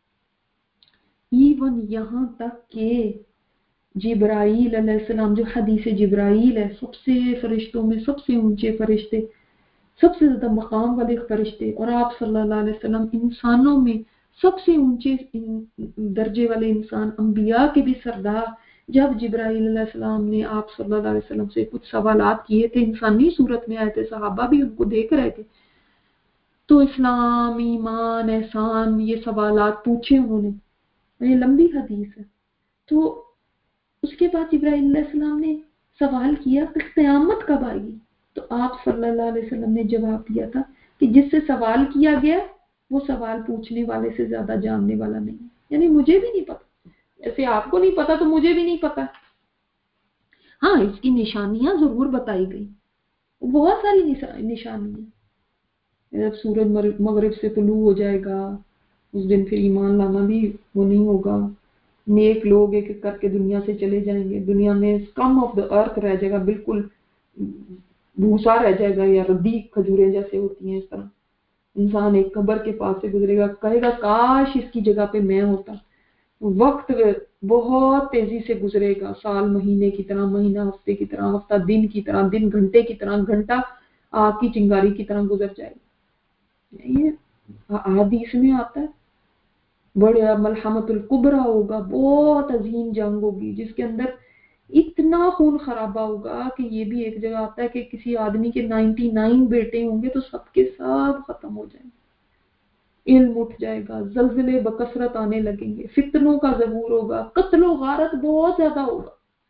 ایون یہاں تک کہ جبرائیل علیہ السلام، جو حدیث جبرائیل ہے، سب سے فرشتوں میں سب سے اونچے فرشتے، سب سے زیادہ مقام والے فرشتے، اور آپ صلی اللہ علیہ وسلم انسانوں میں سب سے اونچے درجے والے انسان، انبیاء کے بھی سردار. جب جبرائیل علیہ السلام نے آپ صلی اللہ علیہ وسلم سے کچھ سوالات کیے تھے، انسانی صورت میں آئے تھے، صحابہ بھی ان کو دیکھ رہے تھے، تو اسلام، ایمان، احسان، یہ سوالات پوچھے انہوں نے. یہ لمبی حدیث ہے. تو اس کے بعد جبرائیل علیہ السلام نے سوال کیا کہ قیامت کب آئے گی؟ تو آپ صلی اللہ علیہ وسلم نے جواب دیا تھا کہ جس سے سوال کیا گیا وہ سوال پوچھنے والے سے زیادہ جاننے والا نہیں ہے. یعنی مجھے بھی نہیں پتا، جیسے آپ کو نہیں پتا تو مجھے بھی نہیں پتا. ہاں، اس کی نشانیاں ضرور بتائی گئی، بہت ساری نشانیاں. جب سورج مغرب سے طلوع ہو جائے گا اس دن پھر ایمان لانا بھی وہ نہیں ہوگا. نیک لوگ ایک ایک کر کے دنیا سے چلے جائیں گے، دنیا میں کم آف دا ارتھ رہ جائے گا، بالکل بھوسا رہ جائے گا، یا ردی کھجوریں جیسے ہوتی ہیں اس طرح. انسان ایک قبر کے پاس سے گزرے گا، کہے گا کاش اس کی جگہ پہ میں ہوتا. وقت بہت تیزی سے گزرے گا، سال مہینے کی طرح، مہینہ ہفتے کی طرح، ہفتہ دن کی طرح، دن گھنٹے کی طرح، گھنٹہ آگ کی چنگاری کی طرح گزر جائے گا. یہ حدیث میں آتا ہے. بڑے ملحمت الکبریٰ ہوگا، بہت عظیم جنگ ہوگی جس کے اندر اتنے اتنا خون خرابہ ہوگا کہ یہ بھی ایک جگہ آتا ہے کہ کسی آدمی کے 99 بیٹے ہوں گے تو سب کے سب ختم ہو جائیں گے، علم اٹھ جائے گا، زلزلے بکثرت آنے لگیں گے، فتنوں کا ظہور ہوگا، قتل و غارت بہت زیادہ ہوگا،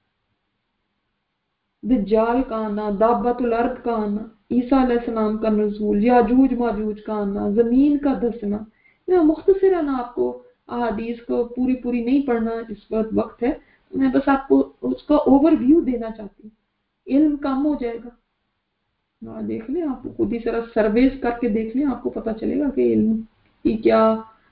دجال کا آنا، دابت الارض کا آنا، عیسیٰ علیہ السلام کا نزول، یاجوج ماجوج کا آنا، زمین کا دھسنا۔ میں مختصراً آپ کو احادیث کو پوری نہیں پڑھنا اس وقت ہے، میں بس آپ کو اس کا اوور ویو دینا چاہتی ہوں۔ علم کم ہو جائے گا، دیکھ لیں، آپ خود ہی ذرا سرویز کر کے دیکھ لیں، آپ کو پتہ چلے گا کہ علم کی کیا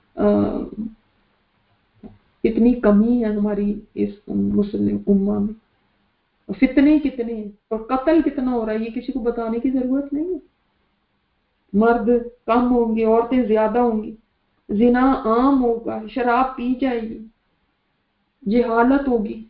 کتنی کمی ہے ہماری اس مسلم امہ میں، فتنے کتنے ہیں اور قتل کتنا ہو رہا ہے، یہ کسی کو بتانے کی ضرورت نہیں ہے۔ مرد کم ہوں گے، عورتیں زیادہ ہوں گی، زنا عام ہوگا، شراب پی جائے گی، جہالت ہوگی۔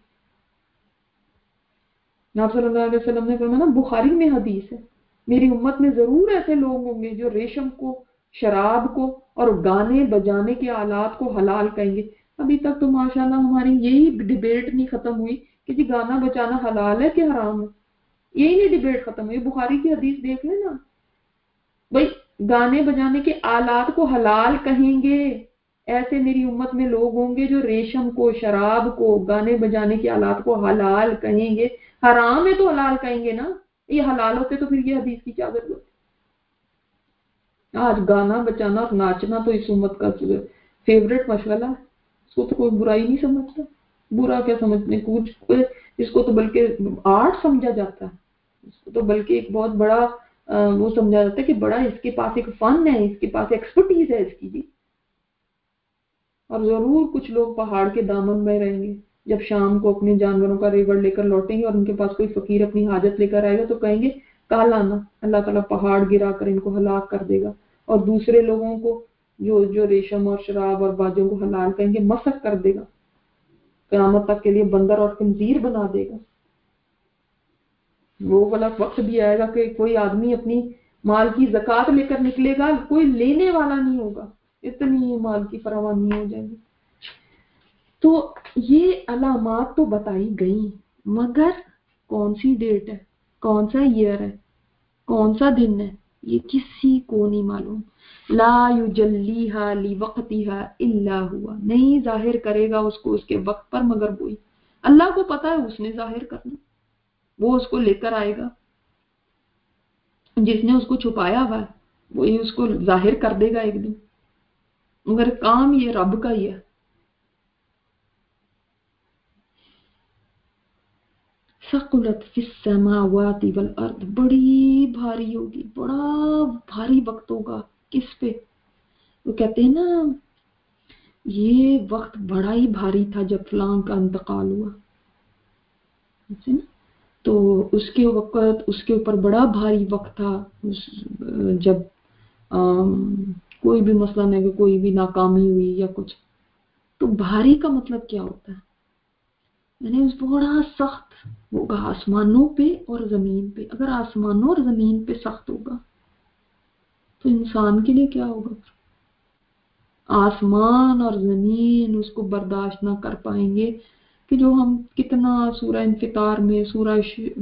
آپ صلی اللہ علیہ وسلم نے فرمایا نا، بخاری میں حدیث ہے، میری امت میں ضرور ایسے لوگ ہوں گے جو ریشم کو، شراب کو اور گانے بجانے کے آلات کو حلال کہیں گے۔ ابھی تک تو ماشاءاللہ ہماری یہی ڈیبیٹ نہیں ختم ہوئی کہ جی گانا بجانا حلال ہے کہ حرام ہے، یہی نہیں ڈیبیٹ ختم ہوئی۔ بخاری کی حدیث دیکھ لیں نا بھئی، گانے بجانے کے آلات کو حلال کہیں گے، ایسے میری امت میں لوگ ہوں گے جو ریشم کو، شراب کو، گانے بجانے کے آلات کو حلال کہیں گے۔ حرام ہے تو حلال کہیں گے نا، یہ حلال ہوتے تو پھر یہ حدیث کی کیا ضرورت ہے؟ آج گانا بجانا اور ناچنا تو اس امت کا فیوریٹ مشغلہ ہے، اس کو تو کوئی برائی نہیں سمجھتا۔ برا کیا سمجھنے، کچھ اس کو تو بلکہ آرٹ سمجھا جاتا ہے، اس کو تو بلکہ ایک بہت بڑا وہ سمجھا جاتا ہے کہ بڑا اس کے پاس ایک فن ہے، اس کے پاس ایکسپرٹیز ہے اس کی جی۔ اور ضرور کچھ لوگ پہاڑ کے دامن میں رہیں گے، جب شام کو اپنے جانوروں کا ریوڑ لے کر لوٹیں گے اور ان کے پاس کوئی فقیر اپنی حاجت لے کر آئے گا تو کہیں گے کل آنا، اللہ تعالیٰ پہاڑ گرا کر ان کو ہلاک کر دے گا، اور دوسرے لوگوں کو جو ریشم اور شراب اور باجوں کو حلال کہیں گے مسخ کر دے گا، قیامت تک کے لیے بندر اور خنزیر بنا دے گا۔ وہ والا وقت بھی آئے گا کہ کوئی آدمی اپنی مال کی زکوٰۃ لے کر نکلے گا، کوئی لینے والا نہیں ہوگا، اتنی مال کی فراوانی ہو جائے گی۔ تو یہ علامات تو بتائی گئی، مگر کون سی ڈیٹ ہے، کون سا ایئر ہے، کون سا دن ہے، یہ کسی کو نہیں معلوم۔ لا یجلیھا لوقتھا الا ہوا، نہیں ظاہر کرے گا اس کو اس کے وقت پر مگر وہی۔ اللہ کو پتا ہے اس نے ظاہر کرنا، وہ اس کو لے کر آئے گا، جس نے اس کو چھپایا ہوا ہے وہی اس کو ظاہر کر دے گا ایک دن، مگر کام یہ رب کا ہی ہے۔ ثقلت فی السماوات والارض، بڑی بھاری ہوگی، بڑا بھاری وقت ہوگا۔ کس پہ؟ وہ کہتے ہیں نا یہ وقت بڑا ہی بھاری تھا جب فلاں کا انتقال ہوا، تو اس کے وقت اس کے اوپر بڑا بھاری وقت تھا، جب کوئی بھی مسئلہ نہیں، کہ کوئی بھی ناکامی ہوئی یا کچھ، تو بھاری کا مطلب کیا ہوتا ہے؟ یعنی بڑا سخت ہوگا آسمانوں پہ اور زمین پہ۔ اگر آسمانوں اور زمین پہ سخت ہوگا تو انسان کے لیے کیا ہوگا؟ آسمان اور زمین اس کو برداشت نہ کر پائیں گے کہ جو ہم کتنا سورہ انفطار میں، سورہ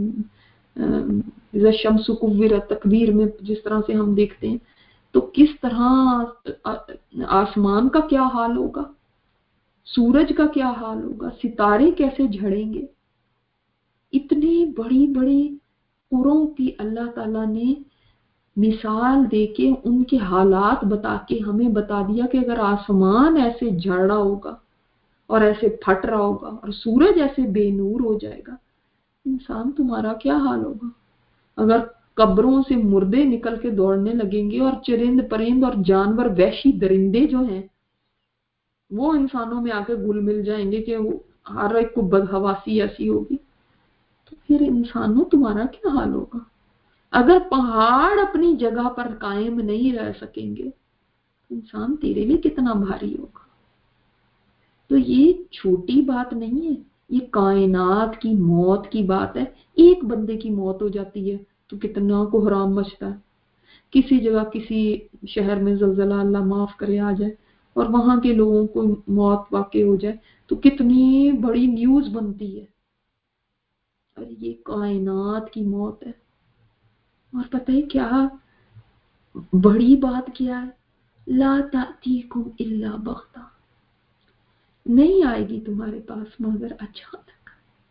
اذا الشمس کورت تکویر میں جس طرح سے ہم دیکھتے ہیں، تو کس طرح آسمان کا کیا حال ہوگا، سورج کا کیا حال ہوگا، ستارے کیسے جھڑیں گے۔ اتنی بڑی بڑی قروں کی اللہ تعالیٰ نے مثال دے کے ان کے حالات بتا کے ہمیں بتا دیا کہ اگر آسمان ایسے جھڑ رہا ہوگا اور ایسے پھٹ رہا ہوگا اور سورج ایسے بے نور ہو جائے گا، انسان تمہارا کیا حال ہوگا؟ اگر قبروں سے مردے نکل کے دوڑنے لگیں گے اور چرند پرند اور جانور وحشی درندے جو ہیں وہ انسانوں میں آ کے گل مل جائیں گے کہ ہر ایک کو بدحواسی ایسی ہوگی، تو پھر انسانوں تمہارا کیا حال ہوگا؟ اگر پہاڑ اپنی جگہ پر قائم نہیں رہ سکیں گے تو انسان تیرے لیے کتنا بھاری ہوگا۔ تو یہ چھوٹی بات نہیں ہے، یہ کائنات کی موت کی بات ہے۔ ایک بندے کی موت ہو جاتی ہے تو کتنا کوہرام مچتا ہے۔ کسی جگہ کسی شہر میں زلزلہ، اللہ معاف کرے، آ جائے اور وہاں کے لوگوں کو موت واقع ہو جائے تو کتنی بڑی نیوز بنتی ہے۔ اور یہ کائنات کی موت ہے. اور پتہ ہے کیا بڑی بات کیا ہے؟ لا تأتیکم الا بغتہ، نہیں آئے گی تمہارے پاس مگر اچانک.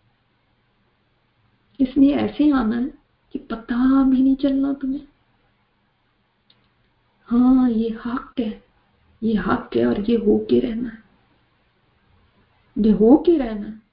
اس نے ایسے آنا ہے کہ پتہ بھی نہیں چلنا تمہیں. ہاں یہ حق ہے، یہ حق ہے اور یہ ہو کے رہنا ہے، یہ ہو کے رہنا ہے.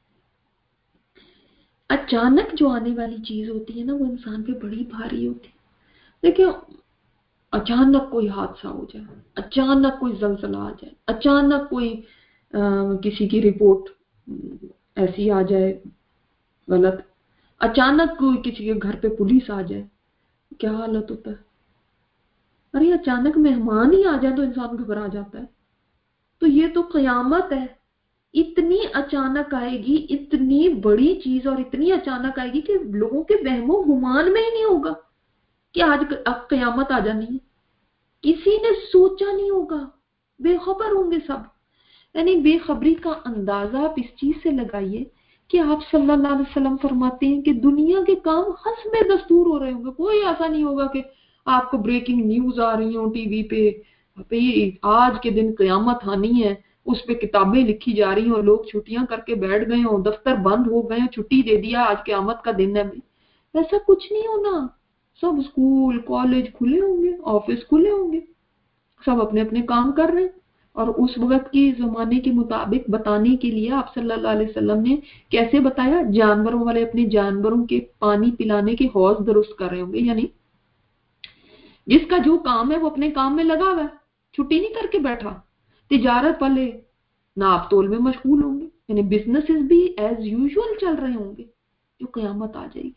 اچانک جو آنے والی چیز ہوتی ہے نا وہ انسان پہ بڑی بھاری ہوتی ہے. دیکھیں اچانک کوئی حادثہ ہو جائے، اچانک کوئی زلزلہ آ جائے، اچانک کوئی کسی کی رپورٹ ایسی آ جائے غلط، اچانک کوئی کسی کے گھر پہ پولیس آ جائے، کیا حالت ہوتا ہے. ارے اچانک مہمان ہی آ جائے تو انسان گھبرا جاتا ہے. تو یہ تو قیامت ہے، اتنی اچانک آئے گی، اتنی بڑی چیز اور اتنی اچانک آئے گی کہ لوگوں کے وہم و گمان میں ہی نہیں ہوگا کہ آج اب قیامت آ جانی ہے. کسی نے سوچا نہیں ہوگا، بے خبر ہوں گے سب. یعنی بے خبری کا اندازہ آپ اس چیز سے لگائیے کہ آپ صلی اللہ علیہ وسلم فرماتے ہیں کہ دنیا کے کام حسب دستور ہو رہے ہوں گے. کوئی ایسا نہیں ہوگا کہ آپ کو بریکنگ نیوز آ رہی ہوں ٹی وی پہ آج کے دن قیامت آنی ہے، اس پہ کتابیں لکھی جا رہی ہوں، لوگ چھٹیاں کر کے بیٹھ گئے ہوں، دفتر بند ہو گئے ہوں، چھٹی دے دیا آج قیامت کا دن ہے. ایسا کچھ نہیں ہونا. سب اسکول کالج کھلے ہوں گے، آفس کھلے ہوں گے، سب اپنے اپنے کام کر رہے ہیں. اور اس وقت کی زمانے کے مطابق بتانے کے لیے آپ صلی اللہ علیہ وسلم نے کیسے بتایا؟ جانوروں والے اپنے جانوروں کے پانی پلانے کے حوض درست کر رہے ہوں گے. یعنی جس کا جو کام ہے وہ اپنے کام میں لگا ہوا ہے، چھٹی نہیں کر کے بیٹھا. تجارت والے ناپ تول میں مشغول ہوں گے، یعنی بزنسز بھی ایز یوزول چل رہے ہوں گے جو قیامت آ جائے گی.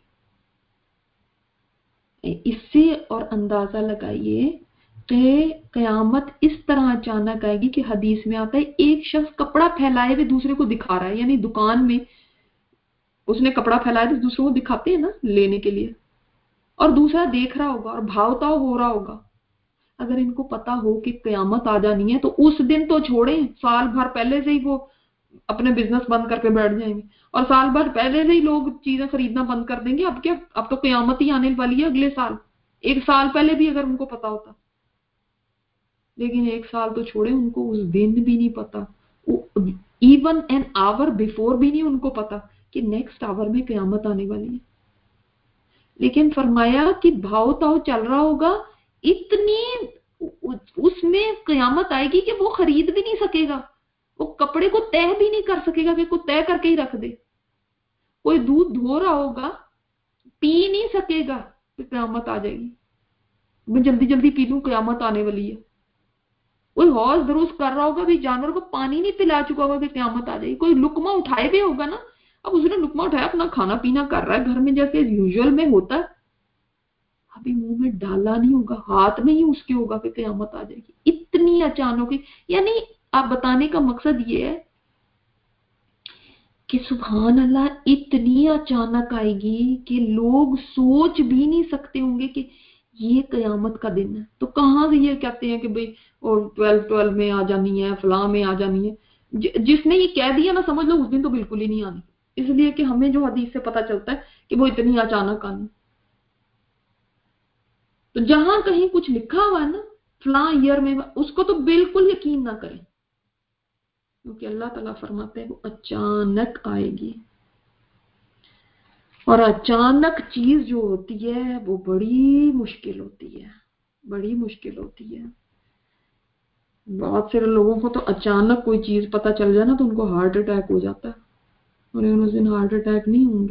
اس سے اور اندازہ لگائیے کہ قیامت اس طرح اچانک آئے گی کہ حدیث میں آتا ہے ایک شخص کپڑا پھیلائے ہوئے دوسرے کو دکھا رہا ہے. یعنی دکان میں اس نے کپڑا پھیلایا تو دوسروں کو دکھاتے ہیں نا لینے کے لیے، اور دوسرا دیکھ رہا ہوگا اور بھاؤ تاؤ ہو رہا ہوگا. اگر ان کو پتا ہو کہ قیامت آ جانی ہے تو اس دن تو چھوڑیں، سال بھر پہلے سے ہی وہ اپنے بزنس بند کر کے بیٹھ جائیں گے، اور سال بھر پہلے سے ہی لوگ چیزیں خریدنا بند کر دیں گے. اب کیا، اب تو قیامت ہی آنے والی ہے اگلے سال. ایک سال پہلے بھی اگر ان کو پتا ہوتا، لیکن ایک سال تو چھوڑے، ان کو اس دن بھی نہیں پتا، ایون این آور بیفور بھی نہیں ان کو پتا کہ نیکسٹ آور میں قیامت آنے والی ہے. لیکن فرمایا کہ بھاؤ تاؤ چل رہا ہوگا، اتنی اس میں قیامت آئے گی کہ وہ خرید بھی نہیں سکے گا، وہ کپڑے کو طے بھی نہیں کر سکے گا کہ کوئی طے کر کے ہی رکھ دے. کوئی دودھ دھو رہا ہوگا، پی نہیں سکے گا کہ قیامت آ جائے گی، میں جلدی جلدی پی لوں قیامت آنے والی ہے. کوئی حوض درست کر رہا ہوگا، بھی جانور کو پانی نہیں پلا چکا ہوگا کہ قیامت آ جائے گی. کوئی لقمہ اٹھائے بھی ہوگا نا، اب اس نے لقمہ اٹھایا اپنا کھانا پینا کر رہا ہے گھر میں جیسے یوزول میں ہوتا ہے، ابھی منہ میں ڈالا نہیں ہوگا، ہاتھ میں ہی اس کے ہوگا کہ قیامت آ جائے گی. اتنی اچانک. یعنی آپ بتانے کا مقصد یہ ہے کہ سبحان اللہ اتنی اچانک آئے گی کہ لوگ سوچ بھی نہیں سکتے ہوں گے کہ یہ قیامت کا دن ہے. تو کہاں سے یہ کہتے ہیں کہ بھئی اور 12 میں آ جانی ہے، فلاں میں آ جانی ہے. جس نے یہ کہہ دیا نا سمجھ لو اس دن تو بالکل ہی نہیں آنی، اس لیے کہ ہمیں جو حدیث سے پتہ چلتا ہے کہ وہ اتنی اچانک آنی. تو جہاں کہیں کچھ لکھا ہوا ہے نا فلاں ایئر میں، اس کو تو بالکل یقین نہ کریں، کیونکہ اللہ تعالیٰ فرماتے ہیں وہ اچانک آئے گی. اور اچانک چیز جو ہوتی ہے وہ بڑی مشکل ہوتی ہے، بڑی مشکل ہوتی ہے. بہت سے لوگوں کو تو اچانک کوئی چیز پتہ چل جائے نا تو ان کو ہارٹ اٹیک ہو جاتا ہے، اور اس دن ہارٹ اٹیک نہیں ہوں گے.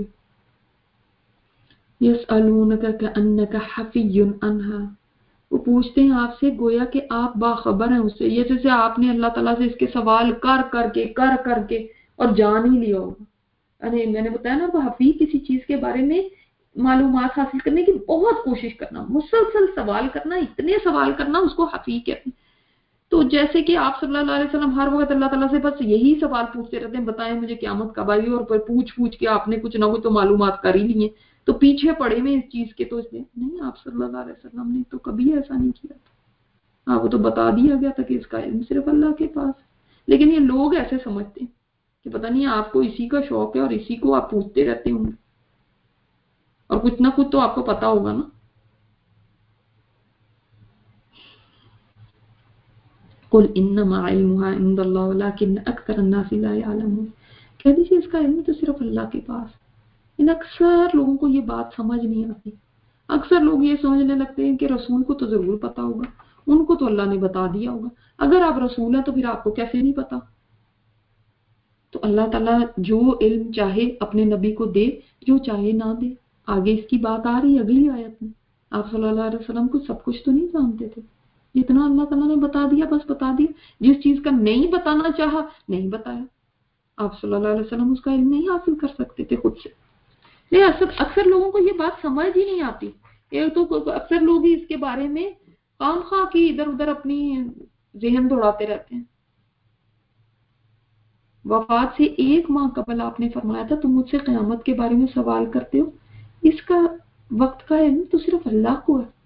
یسألونک کأنک حفی عنہا، وہ پوچھتے ہیں آپ سے گویا کہ آپ باخبر ہیں اس سے. یہ جیسے آپ نے اللہ تعالیٰ سے اس کے سوال کر کے اور جان ہی لیا ہوگا. یعنی میں نے بتایا نا حفیظ کسی چیز کے بارے میں معلومات حاصل کرنے کی بہت کوشش کرنا، مسلسل سوال کرنا، اتنے سوال کرنا، اس کو حفیظ کہتے ہیں. تو جیسے کہ آپ صلی اللہ علیہ وسلم ہر وقت اللہ تعالیٰ سے بس یہی سوال پوچھتے رہتے ہیں، بتائیں مجھے قیامت کب آئی، اور پوچھ کے آپ نے کچھ نہ کچھ تو معلومات کر ہی لی ہیں، تو پیچھے پڑے ہوئے اس چیز کے. تو اس نے نہیں، آپ صلی اللہ علیہ وسلم نے تو کبھی ایسا نہیں کیا تھا. ہاں وہ تو بتا دیا گیا تھا کہ اس کا علم صرف اللہ کے پاس. لیکن یہ لوگ ایسے سمجھتے ہیں کہ پتہ نہیں آپ کو اسی کا شوق ہے اور اسی کو آپ پوچھتے رہتے ہوں گے. और कुछ ना कुछ तो आपको पता होगा ना। कुल इन्नमा इल्मुहा इंदल्लाह वलाकिन अक्सरन्नास ला यअलमून, कह दीजिए इसका इल्म तो सिर्फ अल्लाह के पास। इन अक्सर लोगों को ये बात समझ नहीं आती। अक्सर लोग ये समझने लगते हैं कि रसूल को तो जरूर पता होगा, उनको तो अल्लाह ने बता दिया होगा। अगर आप रसूल हैं तो फिर आपको कैसे नहीं पता? तो अल्लाह ताला जो इल्म चाहे अपने नबी को दे, जो चाहे ना दे। आगे इसकी बात आ रही है अगली आयत में। आप सल्लल्लाहु अलैहि वसल्लम को सब कुछ तो नहीं जानते थे, जितना अल्लाह ताला ने बता दिया बस बता दिया। जिस चीज का नहीं बताना चाहा नहीं बताया। आप सल्लल्लाहु अलैहि वसल्लम उसका इल्म नहीं हासिल कर सकते थे खुद से। नहीं, अक्सर लोगों को ये बात समझ ही नहीं आती। ये तो अक्सर लोग ही इसके बारे में खामखा की इधर उधर अपनी जहन दौड़ाते रहते हैं। वफात से 1 माह कबल आपने फरमाया था तुम मुझसे क़यामत के बारे में सवाल करते हो, इसका वक्त का इल्म तो सिर्फ अल्लाह को है।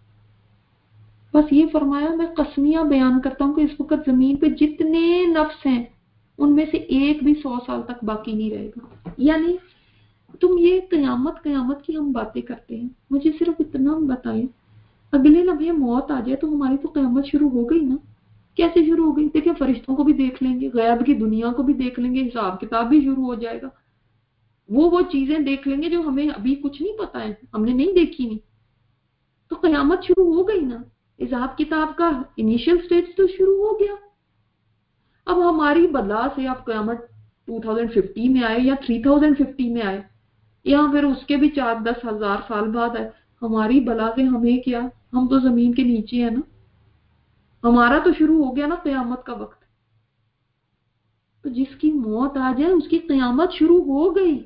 बस ये फरमाया मैं कसमियां बयान करता हूँ कि इस वक्त जमीन पे जितने नफ्स हैं उनमें से एक भी 100 साल तक बाकी नहीं रहेगा। यानी तुम ये कयामत कयामत की हम बातें करते हैं, मुझे सिर्फ इतना बताएं, अगले लम्हे मौत आ जाए तो हमारी तो कयामत शुरू हो गई ना। कैसे शुरू हो गई? देखिए फरिश्तों को भी देख लेंगे, गैब की दुनिया को भी देख लेंगे, हिसाब किताब भी शुरू हो जाएगा। वो चीजें देख लेंगे जो हमें अभी कुछ नहीं पता है, हमने नहीं देखी नहीं। तो कयामत शुरू हो गई ना। हिसाब किताब का इनिशियल स्टेज तो शुरू हो गया। अब हमारी बदला से आप कयामत 2050 में आए या 3050 में आए या फिर उसके भी 4-10 हज़ार साल बाद आए, हमारी बला से हमें क्या? हम तो जमीन के नीचे है ना। हमारा तो शुरू हो गया ना कयामत का वक्त। तो जिसकी मौत आ जाए उसकी कयामत शुरू हो गई।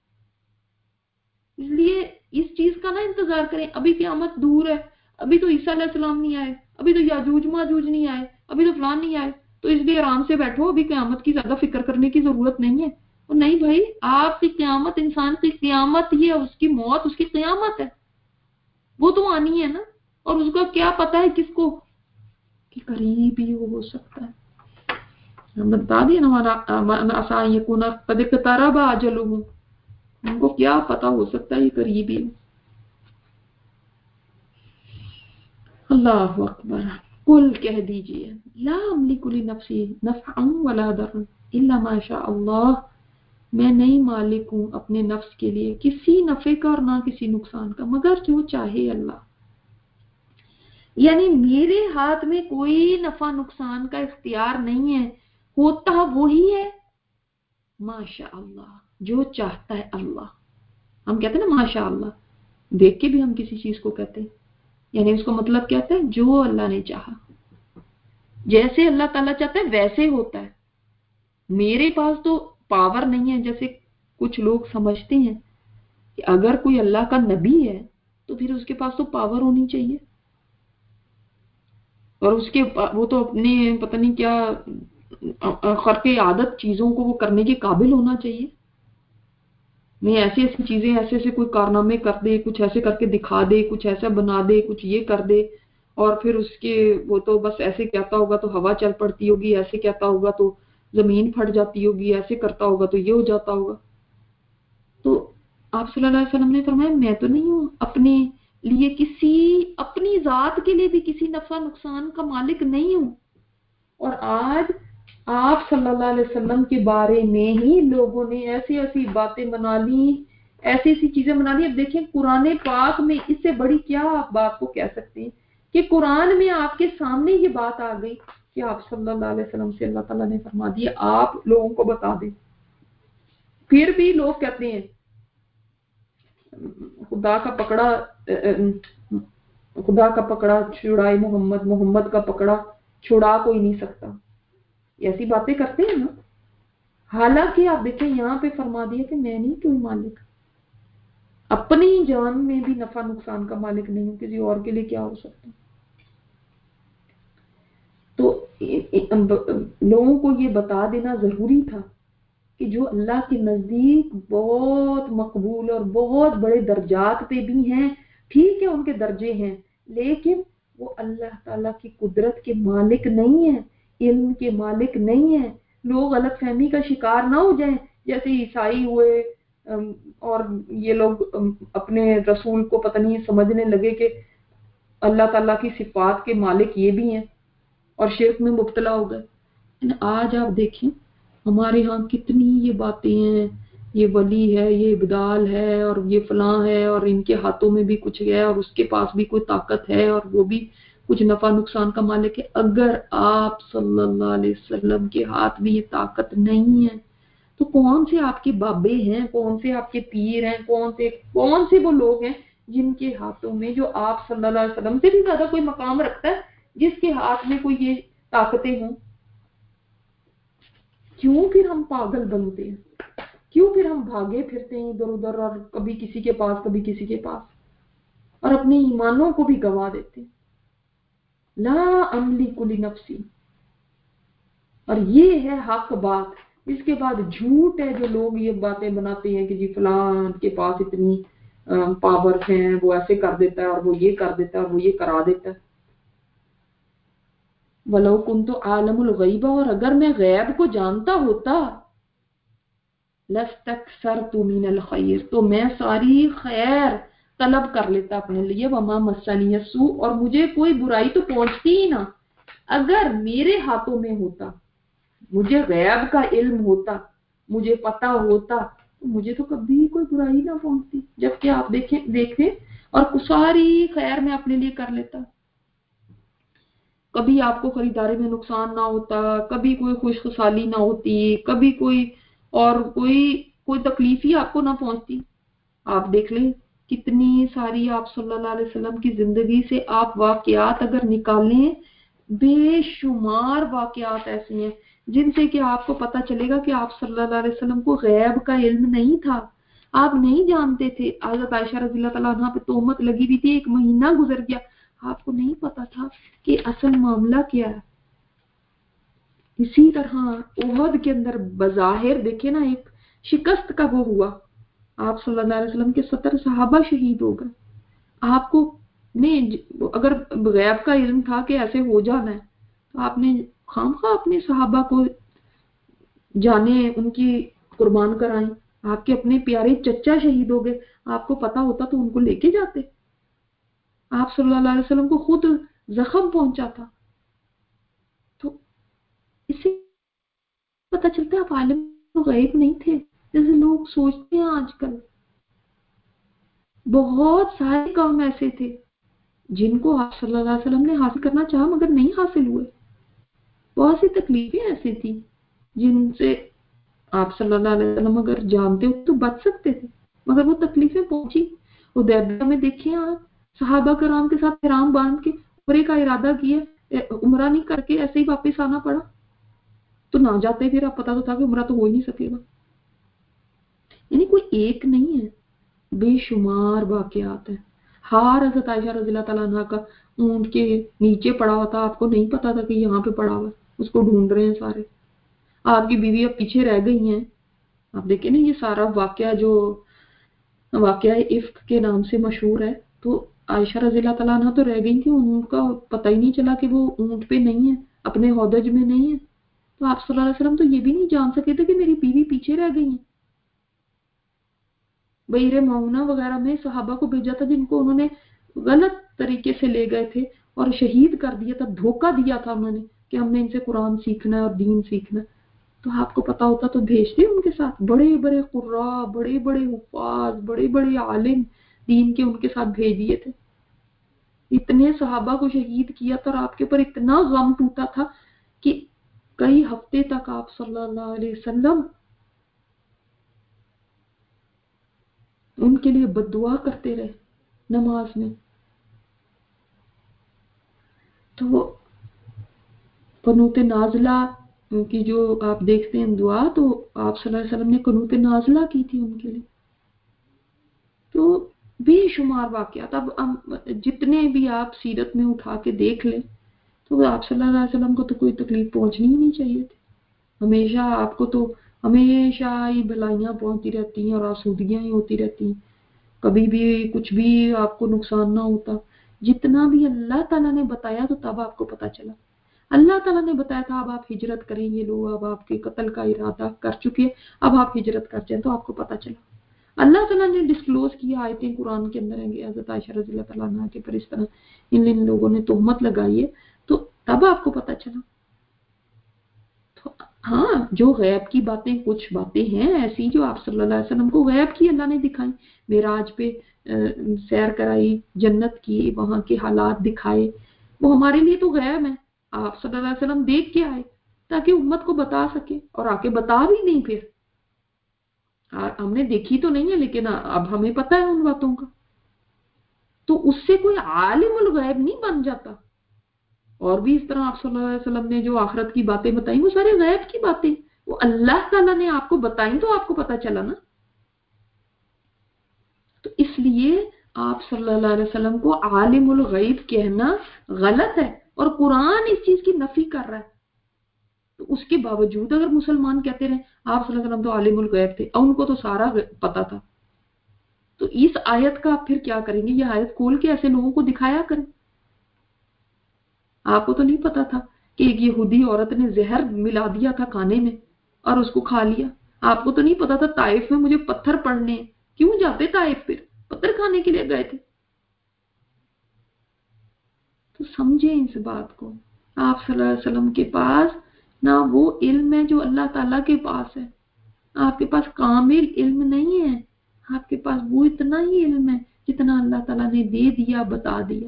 इसलिए इस चीज का ना इंतजार करें। अभी कयामत दूर है, अभी तो ईसा अलैहिस्सलाम नहीं आए, अभी तो याजूज माजूज नहीं आए, अभी तो फलान नहीं आए, तो इसलिए आराम से बैठो, अभी कयामत की ज्यादा फिक्र करने की जरूरत नहीं है। और नहीं भाई, आपकी कयामत, इंसान की कयामत ही है, उसकी मौत उसकी कयामत है, वो तो आनी है ना। और उसका क्या पता है किसको कि करीब ही हो सकता है। हम बता दिए ना हमारा आसा ये कुना कद तरबा अजलुहु, उनको क्या पता हो सकता है ये करीब ही। अल्लाह अकबर। कुल कह दीजिए ला अमलिकु लिनफ्सी नफ़अन वला दररन इल्ला मा शा अल्लाह, मैं नहीं मालिक हूं अपने नफ्स के लिए किसी नफे का और ना किसी नुकसान का मगर जो चाहे अल्लाह। यानी मेरे हाथ में कोई नफा नुकसान का इख्तियार नहीं है, होता वो ही है माशा अल्लाह, जो चाहता है अल्लाह। हम कहते हैं ना माशा अल्लाह, देख के भी हम किसी चीज को कहते हैं, यानी उसका मतलब क्या है? जो अल्लाह ने चाहा, जैसे अल्लाह ताला चाहता है वैसे होता है। मेरे पास तो पावर नहीं है, जैसे कुछ लोग समझते हैं कि अगर कोई अल्लाह का नबी है तो फिर उसके पास तो पावर होनी चाहिए, और उसके वो तो अपने पता नहीं क्या खर्के आदत चीजों को वो करने के काबिल होना चाहिए। नहीं, ऐसी ऐसी चीजें, ऐसे ऐसे कोई कारनामे कर दे, कुछ ऐसे करके दिखा दे, कुछ ऐसा बना दे, कुछ ये कर दे, और फिर उसके वो तो बस ऐसे कहता होगा तो हवा चल पड़ती होगी, ऐसे कहता होगा तो जमीन फट जाती होगी, ऐसे करता होगा तो ये हो जाता होगा। तो आप सल्लल्लाहु अलैहि वसल्लम ने फरमाया मैं तो नहीं हूं अपने लिए किसी, अपनी जात के लिए भी किसी नफा नुकसान का मालिक नहीं हूं। और आज आप सल्लल्लाहु अलैहि वसल्लम के बारे में ही लोगों ने ऐसी ऐसी बातें बना ली, ऐसी ऐसी चीजें बना ली। अब देखें कुरान पाक में इससे बड़ी क्या आप बात को कह सकते हैं कि कुरान में आपके सामने ये बात आ गई कि आप सल्लल्लाहु अलैहि वसल्लम से अल्लाह ताला ने फरमा दिया आप लोगों को बता दें। फिर भी लोग कहते हैं खुदा का पकड़ा खुदा का पकड़ा छुड़ाए मोहम्मद, मोहम्मद का पकड़ा छुड़ा कोई नहीं सकता, ऐसी बातें करते हैं ना। हालांकि आप देखें यहाँ पे फरमा दिया कि मैं नहीं कोई मालिक, अपनी जान में भी नफा नुकसान का मालिक नहीं हूं, किसी और के लिए क्या हो सकता। तो लोगों को ये बता देना जरूरी था कि जो अल्लाह के नजदीक बहुत मकबूल और बहुत बड़े दर्जात पे भी हैं, ठीक है उनके दर्जे हैं, लेकिन वो अल्लाह ताला की कुदरत के मालिक नहीं है, इल्म के मालिक नहीं है। लोग गलत फहमी का शिकार ना हो जाएं, जैसे ईसाई हुए, اور یہ لوگ اپنے رسول کو پتہ نہیں سمجھنے لگے کہ اللہ تعالیٰ کی صفات کے مالک یہ بھی ہیں، اور شرک میں مبتلا ہو گئے۔ آج آپ دیکھیں ہمارے ہاں کتنی یہ باتیں ہیں، یہ ولی ہے، یہ ابدال ہے، اور یہ فلاں ہے، اور ان کے ہاتھوں میں بھی کچھ ہے، اور اس کے پاس بھی کوئی طاقت ہے، اور وہ بھی کچھ نفع نقصان کا مالک ہے۔ اگر آپ صلی اللہ علیہ وسلم کے ہاتھ میں یہ طاقت نہیں ہے تو کون سے آپ کے بابے ہیں، کون سے آپ کے پیر ہیں، کون سے وہ لوگ ہیں جن کے ہاتھوں میں، جو آپ صلی اللہ علیہ وسلم سے بھی زیادہ کوئی مقام رکھتا ہے، جس کے ہاتھ میں کوئی یہ طاقتیں ہوں؟ کیوں پھر ہم پاگل بنتے ہیں؟ کیوں پھر ہم بھاگے پھرتے ہیں ادھر ادھر، اور کبھی کسی کے پاس کبھی کسی کے پاس، اور اپنے ایمانوں کو بھی گوا دیتے ہیں؟ لا املک لنفسی، اور یہ ہے حق بات۔ اس کے بعد جھوٹ ہے جو لوگ یہ باتیں بناتے ہیں کہ جی فلاں کے پاس اتنی پاور ہیں، وہ ایسے کر دیتا ہے، اور وہ یہ کر دیتا ہے، اور وہ یہ کرا دیتا ہے۔ وَلَوْ كُنْتُ عَالِمُ الْغَيْبَ، اور اگر میں غیب کو جانتا ہوتا، لَسْتَكْثَرْتُ مِنَ الْخَيْرِ، تو میں ساری خیر طلب کر لیتا اپنے لیے، وَمَا مَسَّنِيَ السُّوءُ، اور مجھے کوئی برائی تو پہنچتی ہی نہ۔ اگر میرے ہاتھوں میں ہوتا، مجھے غیب کا علم ہوتا، مجھے پتا ہوتا، تو مجھے تو کبھی کوئی برائی نہ پہنچتی، جبکہ آپ دیکھیں اور ساری خیر میں اپنے لیے کر لیتا۔ کبھی آپ کو خریداری میں نقصان نہ ہوتا، کبھی کوئی خوشخصالی نہ ہوتی، کبھی کوئی تکلیف ہی آپ کو نہ پہنچتی۔ آپ دیکھ لیں کتنی ساری آپ صلی اللہ علیہ وسلم کی زندگی سے آپ واقعات اگر نکالیں، بے شمار واقعات ایسے ہیں جن سے کہ آپ کو پتا چلے گا کہ آپ صلی اللہ علیہ وسلم کو غیب کا علم نہیں تھا، آپ نہیں جانتے تھے۔ حضرت عائشہ رضی اللہ تعالیٰ عنہ پہ تہمت لگی ہوئی تھی، 1 مہینہ گزر گیا، آپ کو نہیں پتا تھا کہ اصل معاملہ کیا ہے۔ اسی طرح احد کے اندر بظاہر دیکھیں نا ایک شکست کا وہ ہوا، آپ صلی اللہ علیہ وسلم کے 70 صحابہ شہید ہو گئے۔ آپ کو نہیں، اگر غیب کا علم تھا کہ ایسے ہو جانا ہے تو آپ نے خواہ اپنے صحابہ کو جانے ان کی قربان کرائیں۔ آپ کے اپنے پیارے چچا شہید ہو گئے، آپ کو پتا ہوتا تو ان کو لے کے جاتے۔ آپ صلی اللہ علیہ وسلم کو خود زخم پہنچا تھا۔ تو اس سے پتا چلتا ہے آپ عالم غیب نہیں تھے جیسے لوگ سوچتے ہیں آج کل۔ بہت سارے کام ایسے تھے جن کو آپ صلی اللہ علیہ وسلم نے حاصل کرنا چاہا مگر نہیں حاصل ہوئے۔ بہت سی تکلیفیں ایسی تھیں جن سے آپ صلی اللہ علیہ وسلم اگر جانتے ہو تو بچ سکتے تھے، مگر وہ تکلیفیں پہنچی۔ حدیبیہ میں دیکھیں آپ، صحابہ کرام کے ساتھ احرام باندھ کے عمرے کا ارادہ کیا، عمرہ نہیں کر کے ایسے ہی واپس آنا پڑا۔ تو نہ جاتے پھر آپ، پتا تو تھا کہ عمرہ تو ہو ہی نہیں سکے گا۔ یعنی کوئی ایک نہیں ہے، بے شمار واقعات ہیں۔ ہار حضرت عائشہ رضی اللہ تعالیٰ عنہ کا اونٹ کے نیچے پڑا ہوا تھا، آپ کو نہیں پتا تھا کہ یہاں پہ پڑا ہوا ہے، اس کو ڈھونڈ رہے ہیں سارے۔ آپ کی بیوی اب پیچھے رہ گئی ہیں۔ آپ دیکھیں نا یہ سارا واقعہ جو واقعہ افک کے نام سے مشہور ہے، تو عائشہ رضی اللہ تعالیٰ عنہ تو رہ گئی تھی، ان کا پتہ ہی نہیں چلا کہ وہ اونٹ پہ نہیں ہے، اپنے ہودج میں نہیں ہے۔ تو آپ صلی اللہ علیہ وسلم تو یہ بھی نہیں جان سکے تھے کہ میری بیوی پیچھے رہ گئی ہیں۔ بحیرہ معونہ وغیرہ میں صحابہ کو بھیجا تھا جن کو انہوں نے غلط طریقے سے لے گئے تھے اور شہید کر دیا تھا، دھوکہ دیا تھا انہوں نے کہ ہم نے ان سے قرآن سیکھنا ہے اور دین سیکھنا ہے۔ تو آپ کو پتا ہوتا تو بھیجتے ان کے ساتھ، بڑے بڑے قراء، بڑے بڑے حفاظ، بڑے بڑے عالم دین کے ان کے ساتھ بھیج دیے تھے۔ اتنے صحابہ کو شہید کیا تھا اور آپ کے اوپر اتنا غم ٹوٹا تھا کہ کئی ہفتے تک آپ صلی اللہ علیہ وسلم ان کے لیے بد دعا کرتے رہے نماز میں۔ تو قنوت نازلہ کی جو آپ دیکھتے ہیں دعا، تو آپ صلی اللہ علیہ وسلم نے قنوت نازلہ کی تھی ان کے لیے۔ تو بے شمار واقعات، اب جتنے بھی آپ سیرت میں اٹھا کے دیکھ لیں تو آپ صلی اللہ علیہ وسلم کو تو کوئی تکلیف پہنچنی ہی نہیں چاہیے تھی۔ ہمیشہ آپ کو تو ہمیشہ ہی بھلائیاں پہنچتی رہتی ہیں اور آسودگیاں ہی ہوتی رہتی ہیں، کبھی بھی کچھ بھی آپ کو نقصان نہ ہوتا۔ جتنا بھی اللہ تعالیٰ نے بتایا تو تب آپ کو پتا چلا۔ اللہ تعالیٰ نے بتایا تھا اب آپ ہجرت کریں، یہ لوگ اب آپ کے قتل کا ارادہ کر چکے، اب آپ ہجرت کر جائیں، تو آپ کو پتا چلا۔ اللہ تعالیٰ نے ڈسکلوز کیا آیتیں قرآن کے اندر ہیں کہ حضرت عائشہ رضی اللہ تعالیٰ عنہا کے پر اس طرح ان لوگوں نے تہمت لگائی ہے، تو تب آپ کو پتہ چلا۔ تو ہاں، جو غیب کی باتیں، کچھ باتیں ہیں ایسی جو آپ صلی اللہ علیہ وسلم کو غیب کی اللہ نے دکھائی، معراج پہ سیر کرائی، جنت کی، وہاں کے حالات دکھائے، وہ ہمارے لیے تو غیب ہیں۔ آپ صلی اللہ علیہ وسلم دیکھ کے آئے تاکہ امت کو بتا سکے، اور آ کے بتا بھی نہیں پھر ہم نے دیکھی تو نہیں ہے لیکن اب ہمیں پتہ ہے ان باتوں کا، تو اس سے کوئی عالم الغیب نہیں بن جاتا۔ اور بھی اس طرح آپ صلی اللہ علیہ وسلم نے جو آخرت کی باتیں بتائیں وہ سارے غیب کی باتیں، وہ اللہ تعالیٰ نے آپ کو بتائیں تو آپ کو پتہ چلا نا۔ تو اس لیے آپ صلی اللہ علیہ وسلم کو عالم الغیب کہنا غلط ہے، اور قرآن اس چیز کی نفی کر رہا ہے۔ تو اس کے باوجود اگر مسلمان کہتے رہے آپ صلی اللہ علیہ وسلم تو عالم الغیب تھے، اور ان کو تو سارا پتا تھا، تو اس آیت کا آپ پھر کیا کریں گے؟ یہ آیت کھول کے ایسے لوگوں کو دکھایا کریں۔ آپ کو تو نہیں پتا تھا کہ ایک یہودی عورت نے زہر ملا دیا تھا کھانے میں اور اس کو کھا لیا؟ آپ کو تو نہیں پتا تھا طائف میں مجھے پتھر پڑنے ہیں؟ کیوں جاتے طائف؟ پھر پتھر کھانے کے لیے گئے تھے۔ تو سمجھیں اس بات کو، آپ صلی اللہ علیہ وسلم کے پاس نہ وہ علم ہے جو اللہ تعالیٰ کے پاس ہے، آپ کے پاس کامل علم نہیں ہے، آپ کے پاس وہ اتنا ہی علم ہے جتنا اللہ تعالیٰ نے دے دیا، بتا دیا۔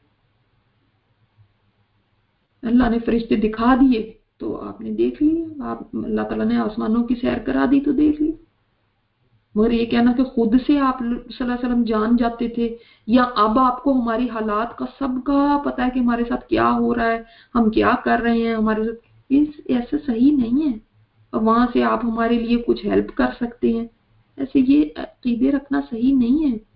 اللہ نے فرشتے دکھا دیے تو آپ نے دیکھ لیا، آپ اللہ تعالیٰ نے آسمانوں کی سیر کرا دی تو دیکھ لی۔ مگر یہ کہنا کہ خود سے آپ صلی اللہ علیہ وسلم جان جاتے تھے، یا اب آپ کو ہماری حالات کا سب کا پتہ ہے کہ ہمارے ساتھ کیا ہو رہا ہے، ہم کیا کر رہے ہیں ہمارے ساتھ، ایسا صحیح نہیں ہے، اور وہاں سے آپ ہمارے لیے کچھ ہیلپ کر سکتے ہیں، ایسے یہ عقیدے رکھنا صحیح نہیں ہے۔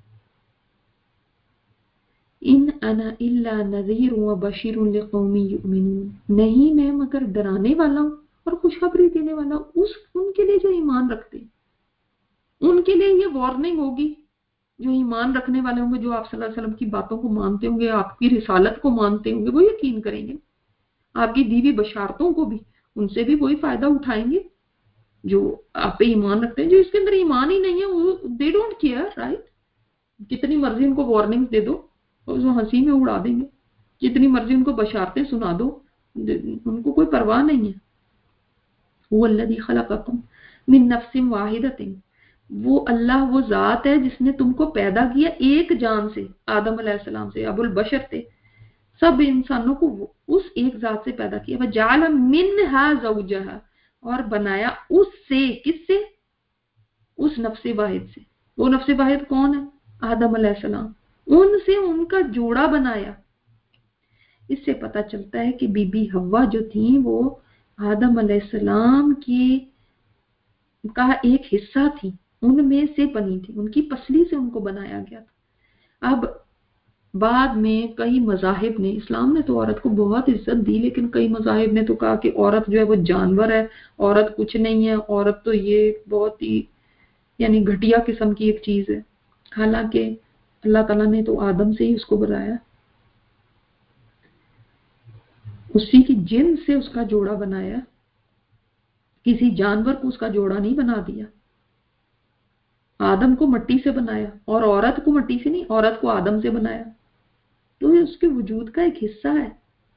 ان انا الا نذیر و بشیر لقوم یؤمنون، نہیں میں مگر ڈرانے والا ہوں اور خوشخبری دینے والا ہوں ان کے لیے جو ایمان رکھتے ہیں، ان کے لیے یہ وارننگ ہوگی۔ جو ایمان رکھنے والے ہوں گے، جو آپ صلی اللہ علیہ وسلم کی باتوں کو مانتے ہوں گے، آپ کی رسالت کو مانتے ہوں گے، وہ یقین کریں گے، آپ کی دیوی بشارتوں کو بھی، ان سے بھی وہی فائدہ اٹھائیں گے۔ جو آپ پہ ایمان رکھتے ہیں، جو اس کے اندر ایمان ہی نہیں ہے، وہ دے ڈونٹ کیئر، رائٹ؟ جتنی مرضی ان کو وارننگ دے دو اور وہ ہنسی میں اڑا دیں گے، جتنی مرضی ان کو بشارتیں سنا دو، ان کو کوئی پرواہ نہیں ہے۔ وہ الذی خلقکم من نفس واحدۃ، وہ اللہ وہ ذات ہے جس نے تم کو پیدا کیا ایک جان سے، آدم علیہ السلام سے، ابو البشر تھے، سب انسانوں کو اس ایک ذات سے پیدا کیا۔ وجعل منها زوجها، اور بنایا اس سے، کس سے؟ اس نفس واحد سے۔ وہ نفس واحد کون ہے؟ آدم علیہ السلام، ان سے ان کا جوڑا بنایا۔ اس سے پتہ چلتا ہے کہ بی بی حوا جو تھیں وہ آدم علیہ السلام کی کا ایک حصہ تھی، ان میں سے بنی تھی، ان کی پسلی سے ان کو بنایا گیا تھا۔ اب بعد میں کئی مذاہب نے، اسلام نے تو عورت کو بہت عزت دی، لیکن کئی مذاہب نے تو کہا کہ عورت جو ہے وہ جانور ہے، عورت کچھ نہیں ہے، عورت تو یہ بہت ہی یعنی گھٹیا قسم کی ایک چیز ہے۔ حالانکہ اللہ تعالیٰ نے تو آدم سے ہی اس کو بنایا، اسی کی جن سے اس کا جوڑا بنایا، کسی جانور کو اس کا جوڑا نہیں بنا دیا۔ آدم کو مٹی سے بنایا، اور عورت کو مٹی سے نہیں، عورت کو آدم سے بنایا، تو یہ اس کے وجود کا ایک حصہ ہے۔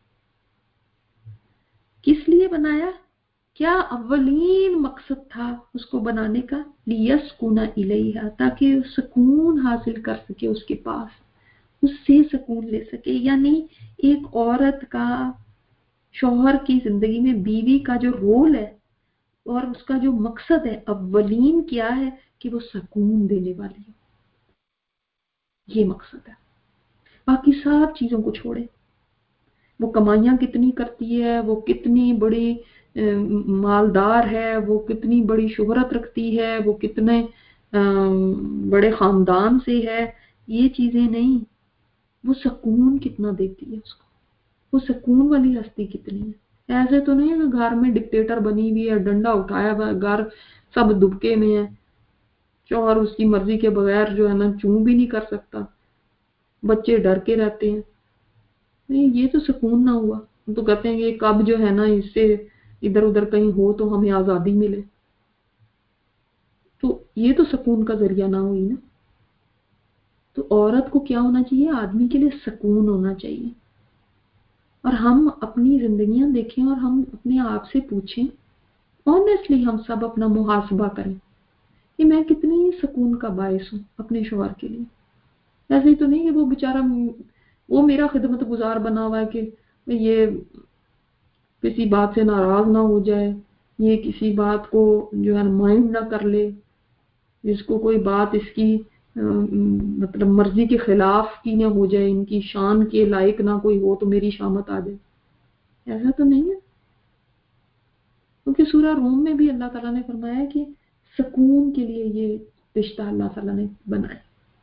کس لیے بنایا؟ کیا اولین مقصد تھا اس کو بنانے کا؟ لیسکن الیہا، تاکہ سکون حاصل کر سکے اس کے پاس، اس سے سکون لے سکے۔ یعنی ایک عورت کا شوہر کی زندگی میں بیوی کا جو رول ہے اور اس کا جو مقصد ہے اولین کیا ہے؟ کہ وہ سکون دینے والی ہو، یہ مقصد ہے۔ باقی سب چیزوں کو چھوڑے، وہ کمائیاں کتنی کرتی ہے، وہ کتنی بڑی مالدار ہے، وہ کتنی بڑی شہرت رکھتی ہے، وہ کتنے بڑے خاندان سے ہے، یہ چیزیں نہیں، وہ سکون کتنا دیتی ہے اس کو، وہ سکون والی ہستی کتنی ہے۔ ایسے تو نہیں ہے گھر میں ڈکٹیٹر بنی ہوئی ہے، ڈنڈا اٹھایا ہوا ہے، گھر سب دبکے میں ہے، شوہر اس کی مرضی کے بغیر جو ہے نا چوں بھی نہیں کر سکتا، بچے ڈر کے رہتے ہیں، نہیں یہ تو سکون نہ ہوا۔ ہم تو کہتے ہیں کہ کب جو ہے نا اس سے ادھر ادھر کہیں ہو تو ہمیں آزادی ملے۔ تو یہ تو سکون کا ذریعہ نہ ہوئی نا. تو عورت کو کیا ہونا چاہیے؟ آدمی کے لیے سکون ہونا چاہیے. اور ہم اپنی زندگیاں دیکھیں اور ہم اپنے آپ سے پوچھیں، آنیسٹلی ہم سب اپنا محاسبہ کریں کہ میں کتنی سکون کا باعث ہوں اپنے شوہر کے لیے. ایسے ہی تو نہیں کہ وہ بیچارہ وہ میرا خدمت گزار بنا ہوا ہے کہ یہ کسی بات سے ناراض نہ ہو جائے، یہ کسی بات کو جو ہے مائنڈ نہ کر لے، جس کو کوئی بات اس کی مطلب مرضی کے خلاف کی نہ ہو جائے، ان کی شان کے لائق نہ کوئی ہو تو میری شامت آ جائے. ایسا تو نہیں ہے. کیونکہ سورہ روم میں بھی اللہ تعالیٰ نے فرمایا کہ سکون کے لیے یہ رشتہ اللہ تعالیٰ نے بنایا.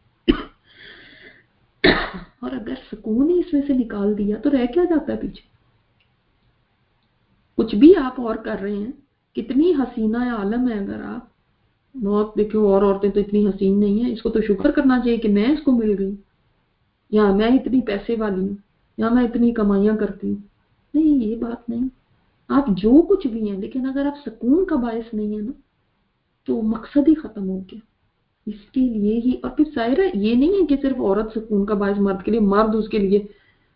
اور اگر سکون ہی اس میں سے نکال دیا تو رہ کیا جاتا ہے پیچھے؟ کچھ بھی آپ اور کر رہے ہیں، کتنی حسینہ عالم ہے، اگر آپ بہت دیکھو اور عورتیں تو اتنی حسین نہیں ہیں، اس کو تو شکر کرنا چاہیے کہ میں اس کو مل گئی، یا میں اتنی پیسے والی ہوں، یا میں اتنی کمائیاں کرتی ہوں. نہیں، یہ بات نہیں. آپ جو کچھ بھی ہیں، لیکن اگر آپ سکون کا باعث نہیں ہے نا تو مقصد ہی ختم ہو گیا. اس کے لیے ہی، اور پھر ظاہر ہے یہ نہیں ہے کہ صرف عورت سکون کا باعث مرد کے لیے، مرد اس کے لیے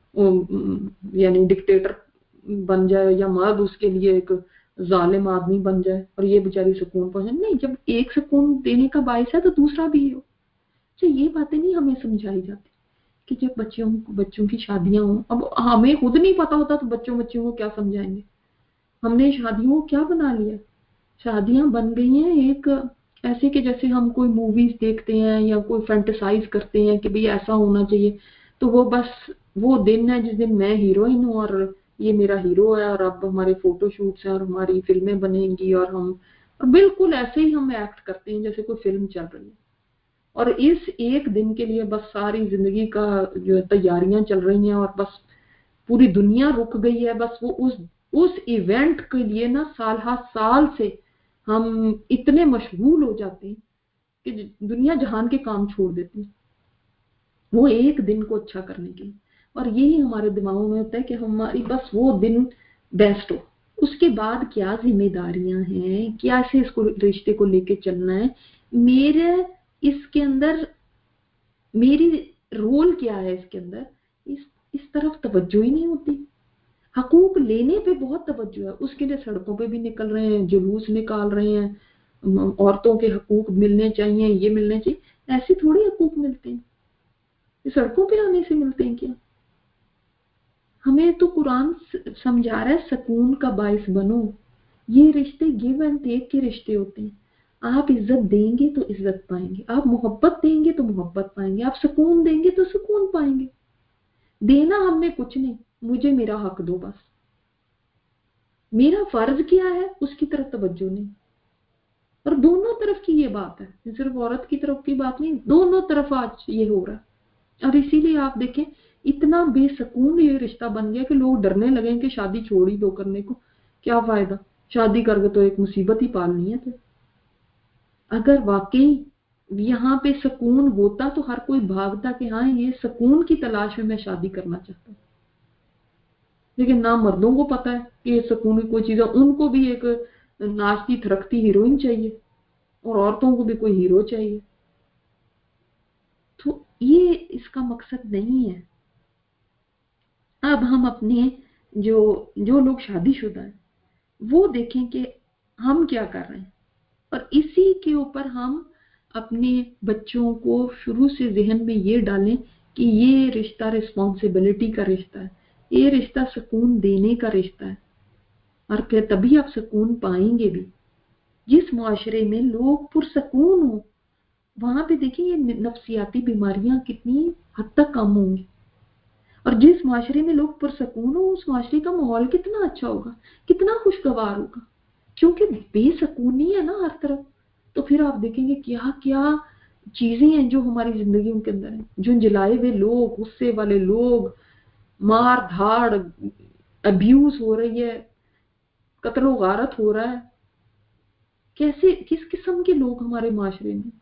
یعنی ڈکٹیٹر بن جائے، یا مرد اس کے لیے ایک ظالم آدمی بن جائے اور یہ بیچاری سکون پہنچے. نہیں، جب ایک سکون دینے کا باعث ہے تو دوسرا بھی ہو. تو یہ باتیں نہیں ہمیں سمجھائی جاتی کہ جب بچوں کی شادیاں ہوں. اب ہمیں خود نہیں پتا ہوتا تو بچوں کو کیا سمجھائیں گے؟ ہم نے شادیوں کو کیا بنا لیا؟ شادیاں بن گئی ہیں ایک ایسے کہ جیسے ہم کوئی موویز دیکھتے ہیں یا کوئی فینٹسائز کرتے ہیں کہ بھئی ایسا ہونا چاہیے. تو وہ بس وہ دن ہے جس دن میں ہیروئن ہوں اور یہ میرا ہیرو ہے، اور اب ہمارے فوٹو شوٹس ہیں اور ہماری فلمیں بنیں گی، اور بالکل ایسے ہی ہم ایکٹ کرتے ہیں جیسے کوئی فلم چل رہی ہے. اور اس ایک دن کے لیے بس ساری زندگی کا جو تیاریاں چل رہی ہیں، اور بس پوری دنیا رک گئی ہے. بس وہ اس ایونٹ کے لیے نا سال ہر سال سے ہم اتنے مشغول ہو جاتے ہیں کہ دنیا جہان کے کام چھوڑ دیتے ہیں وہ ایک دن کو اچھا کرنے کے لیے. اور یہی ہمارے دماغوں میں ہوتا ہے کہ ہماری بس وہ دن بیسٹ ہو. اس کے بعد کیا ذمہ داریاں ہیں، کیسے اس کو رشتے کو لے کے چلنا ہے، میرے اس کے اندر میری رول کیا ہے اس کے اندر، اس طرف توجہ ہی نہیں ہوتی. حقوق لینے پہ بہت توجہ ہے، اس کے لیے سڑکوں پہ بھی نکل رہے ہیں، جلوس نکال رہے ہیں، عورتوں کے حقوق ملنے چاہیے، یہ ملنے چاہیے. ایسے تھوڑی حقوق ملتے ہیں، یہ سڑکوں پہ آنے سے ملتے ہیں کیا؟ ہمیں تو قرآن سمجھا رہا ہے سکون کا باعث بنو. یہ رشتے گیو اینڈ ٹیک کے رشتے ہوتے ہیں. آپ عزت دیں گے تو عزت پائیں گے، آپ محبت دیں گے تو محبت پائیں گے، آپ سکون دیں گے تو سکون پائیں گے. دینا ہم نے کچھ نہیں، مجھے میرا حق دو بس. میرا فرض کیا ہے اس کی طرف توجہ نہیں. اور دونوں طرف کی یہ بات ہے، صرف عورت کی طرف کی بات نہیں، دونوں طرف آج یہ ہو رہا ہے. اور اسی لیے آپ دیکھیں اتنا بے سکون یہ رشتہ بن گیا کہ لوگ ڈرنے لگے کہ شادی چھوڑ ہی دو کرنے کو، کیا فائدہ، شادی کر کے تو ایک مصیبت ہی پالنی ہے. پھر اگر واقعی یہاں پہ سکون ہوتا تو ہر کوئی بھاگتا کہ ہاں یہ سکون کی تلاش میں شادی کرنا چاہتا ہوں. لیکن نہ مردوں کو پتا ہے کہ یہ سکون کی کوئی چیز ہے. ان کو بھی ایک ناچتی تھرکتی ہیروئن چاہیے اور عورتوں کو بھی کوئی ہیرو چاہیے. تو یہ اس کا مقصد نہیں ہے. اب ہم اپنے جو لوگ شادی شدہ ہیں وہ دیکھیں کہ ہم کیا کر رہے ہیں، اور اسی کے اوپر ہم اپنے بچوں کو شروع سے ذہن میں یہ ڈالیں کہ یہ رشتہ رسپانسبلٹی کا رشتہ ہے، یہ رشتہ سکون دینے کا رشتہ ہے. اور پھر تبھی آپ سکون پائیں گے بھی. جس معاشرے میں لوگ پرسکون ہوں وہاں پہ دیکھیں یہ نفسیاتی بیماریاں کتنی حد تک کم ہوں گی. اور جس معاشرے میں لوگ پرسکون ہوں اس معاشرے کا ماحول کتنا اچھا ہوگا، کتنا خوشگوار ہوگا. کیونکہ بے سکونی ہے نا ہر طرف. تو پھر آپ دیکھیں گے کیا کیا چیزیں ہیں جو ہماری زندگیوں کے اندر ہیں، جو جلائے ہوئے لوگ، غصے والے لوگ، مار دھاڑ، ابیوز ہو رہی ہے، قتل و غارت ہو رہا ہے. کیسے کس قسم کے لوگ ہمارے معاشرے میں.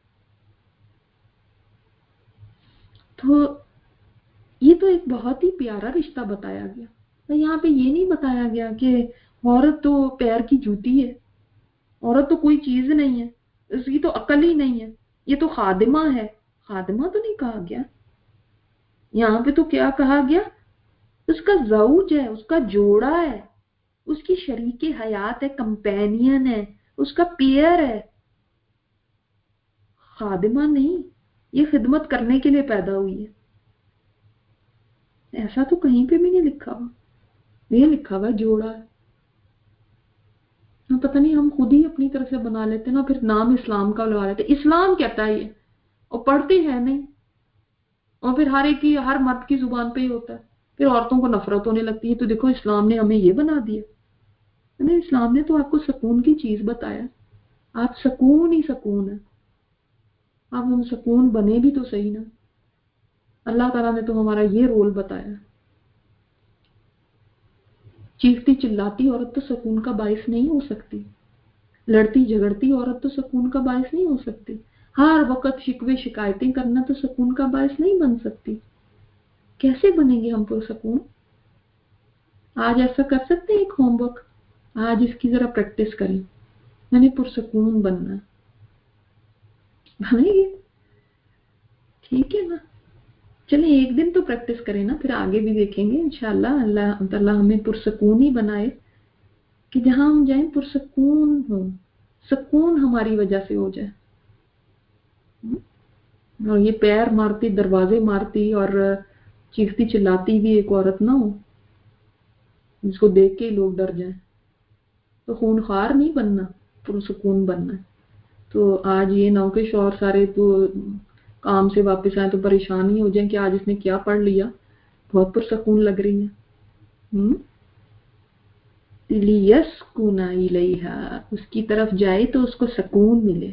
تو یہ تو ایک بہت ہی پیارا رشتہ بتایا گیا. یہاں پہ یہ نہیں بتایا گیا کہ عورت تو پیر کی جوتی ہے، عورت تو کوئی چیز نہیں ہے. اس کی تو عقل ہی نہیں ہے، یہ تو خادمہ ہے. خادمہ تو نہیں کہا گیا یہاں پہ، تو کیا کہا گیا؟ اس کا زوج ہے، اس کا جوڑا ہے، اس کی شریک حیات ہے، کمپینین ہے، اس کا پیئر ہے. خادمہ نہیں، یہ خدمت کرنے کے لیے پیدا ہوئی ہے. ایسا تو کہیں پہ بھی نہیں لکھا ہوا، یہ لکھا ہوا جوڑا ہے. پتہ نہیں ہم خود ہی اپنی طرف سے بنا لیتے نا، پھر نام اسلام کا لگا لیتے. اسلام کہتا ہے یہ، اور پڑھتے ہیں نہیں، اور پھر ہر ایک کی، ہر مرد کی زبان پہ ہی ہوتا ہے. پھر عورتوں کو نفرت ہونے لگتی ہے. تو دیکھو اسلام نے ہمیں یہ بنا دیا. نہیں، اسلام نے تو آپ کو سکون کی چیز بتایا. آپ سکون ہی سکون ہے. آپ ہم سکون بنے بھی تو صحیح نا. اللہ تعالیٰ نے تو ہمارا یہ رول بتایا. چیختی چلاتی عورت تو سکون کا باعث نہیں ہو سکتی. لڑتی جھگڑتی عورت تو سکون کا باعث نہیں ہو سکتی. ہر وقت شکوے شکایتیں کرنا تو سکون کا باعث نہیں بن سکتی. کیسے بنیں گے ہم پرسکون؟ آج ایسا کر سکتے ہیں ایک ہوم ورک، آج اس کی ذرا پریکٹس کریں. میں نے پرسکون بننا. بنیں گے؟ ٹھیک ہے نا. چلیں ایک دن تو پریکٹس کریں نا، پھر آگے بھی دیکھیں گے انشاءاللہ. اللہ تعالیٰ ہمیں پرسکون ہی بنائے کہ جہاں ہم جائیں پرسکون ہوں، سکون ہماری وجہ سے ہو جائے. اور یہ پیر مارتی، دروازے مارتی اور چیختی چلاتی بھی ایک عورت نہ ہو جس کو دیکھ کے ہی لوگ ڈر جائیں. تو خونخوار نہیں بننا، پرسکون بننا ہے. تو آج یہ نہ ہو کہ شوہر سارے تو کام سے واپس آئے تو پریشان ہی ہو جائیں کہ آج اس نے کیا پڑھ لیا، بہت پرسکون لگ رہی ہیں. لیسکن الیہا، اس کی طرف جائے تو اس کو سکون ملے.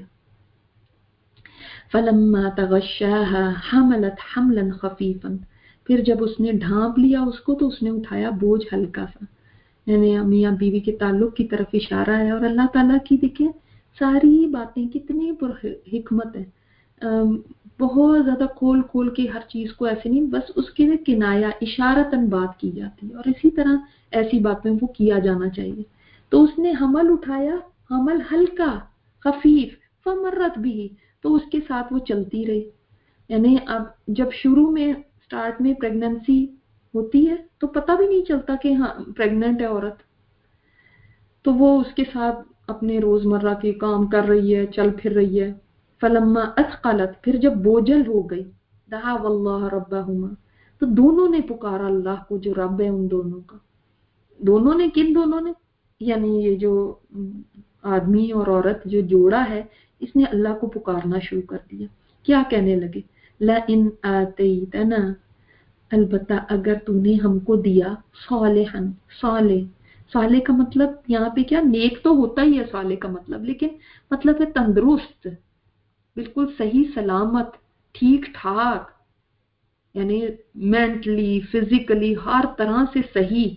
فلما تغشاها حملت حملا خفیفا، پھر جب اس نے ڈھانپ لیا اس کو تو اس نے اٹھایا بوجھ ہلکا سا. یعنی میاں بیوی کے تعلق کی طرف اشارہ ہے. اور اللہ تعالیٰ کی دیکھیں ساری باتیں کتنی پر حکمت ہیں. بہت زیادہ کھول کھول کے ہر چیز کو ایسے نہیں، بس اس کے لیے کنایا اشارتاً بات کی جاتی ہے، اور اسی طرح ایسی باتوں کو کیا جانا چاہیے. تو اس نے حمل اٹھایا، حمل ہلکا خفیف، فمرت بھی، تو اس کے ساتھ وہ چلتی رہی. یعنی اب جب شروع میں سٹارٹ میں پریگننسی ہوتی ہے تو پتہ بھی نہیں چلتا کہ ہاں پریگننٹ ہے عورت، تو وہ اس کے ساتھ اپنے روزمرہ کے کام کر رہی ہے، چل پھر رہی ہے. فلما اثقلت، پھر جب بوجھل ہو گئی، دعوا اللہ ربہما، تو دونوں نے پکارا اللہ کو جو رب ہے ان دونوں کا. دونوں نے، کن دونوں نے؟ یعنی یہ جو آدمی اور عورت جو جوڑا ہے، اس نے اللہ کو پکارنا شروع کر دیا. کیا کہنے لگے؟ لَإِنْ آتَيْتَنَا، البتہ اگر تو نے ہم کو دیا، صالحاً، صالح. صالح کا مطلب یہاں پہ کیا؟ نیک تو ہوتا ہی ہے صالح کا مطلب، لیکن مطلب ہے تندرست، بالکل صحیح سلامت، ٹھیک ٹھاک، یعنی مینٹلی فزیکلی ہر طرح سے صحیح.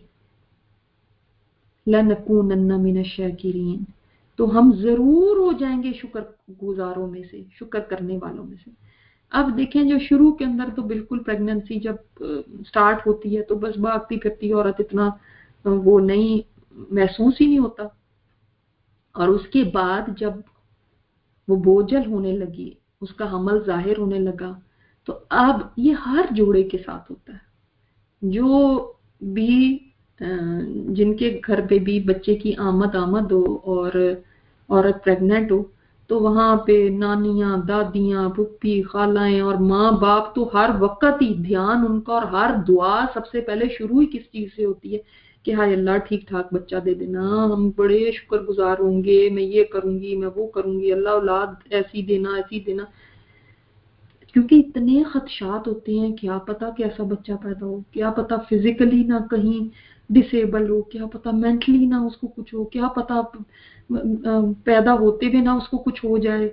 لَنَكُونَنَّ مِنَ الشَّاكِرِينَ، تو ہم ضرور ہو جائیں گے شکر گزاروں میں سے، شکر کرنے والوں میں سے. اب دیکھیں جو شروع کے اندر تو بالکل پریگننسی جب سٹارٹ ہوتی ہے تو بس بھاگتی پھرتی عورت، اتنا وہ نہیں محسوس ہی نہیں ہوتا. اور اس کے بعد جب وہ بوجھل ہونے لگی، اس کا حمل ظاہر ہونے لگا، تو اب یہ ہر جوڑے کے ساتھ ہوتا ہے. جو بھی جن کے گھر پہ بھی بچے کی آمد ہو اور عورت پریگننٹ ہو، تو وہاں پہ نانیاں، دادیاں، پھپھی، خالائیں اور ماں باپ تو ہر وقت ہی دھیان ان کا، اور ہر دعا سب سے پہلے شروع ہی کس چیز سے ہوتی ہے کہ ہائے اللہ ٹھیک ٹھاک بچہ دے دینا، ہم بڑے شکر گزار ہوں گے، میں یہ کروں گی، میں وہ کروں گی، اللہ اولاد ایسی دینا، ایسی دینا. کیونکہ اتنے خدشات ہوتے ہیں، کیا پتا کیسا بچہ پیدا ہو، کیا پتا فزیکلی نہ کہیں ڈسیبل ہو، کیا پتا مینٹلی نہ اس کو کچھ ہو، کیا پتا پیدا ہوتے ہوئے نہ اس کو کچھ ہو جائے،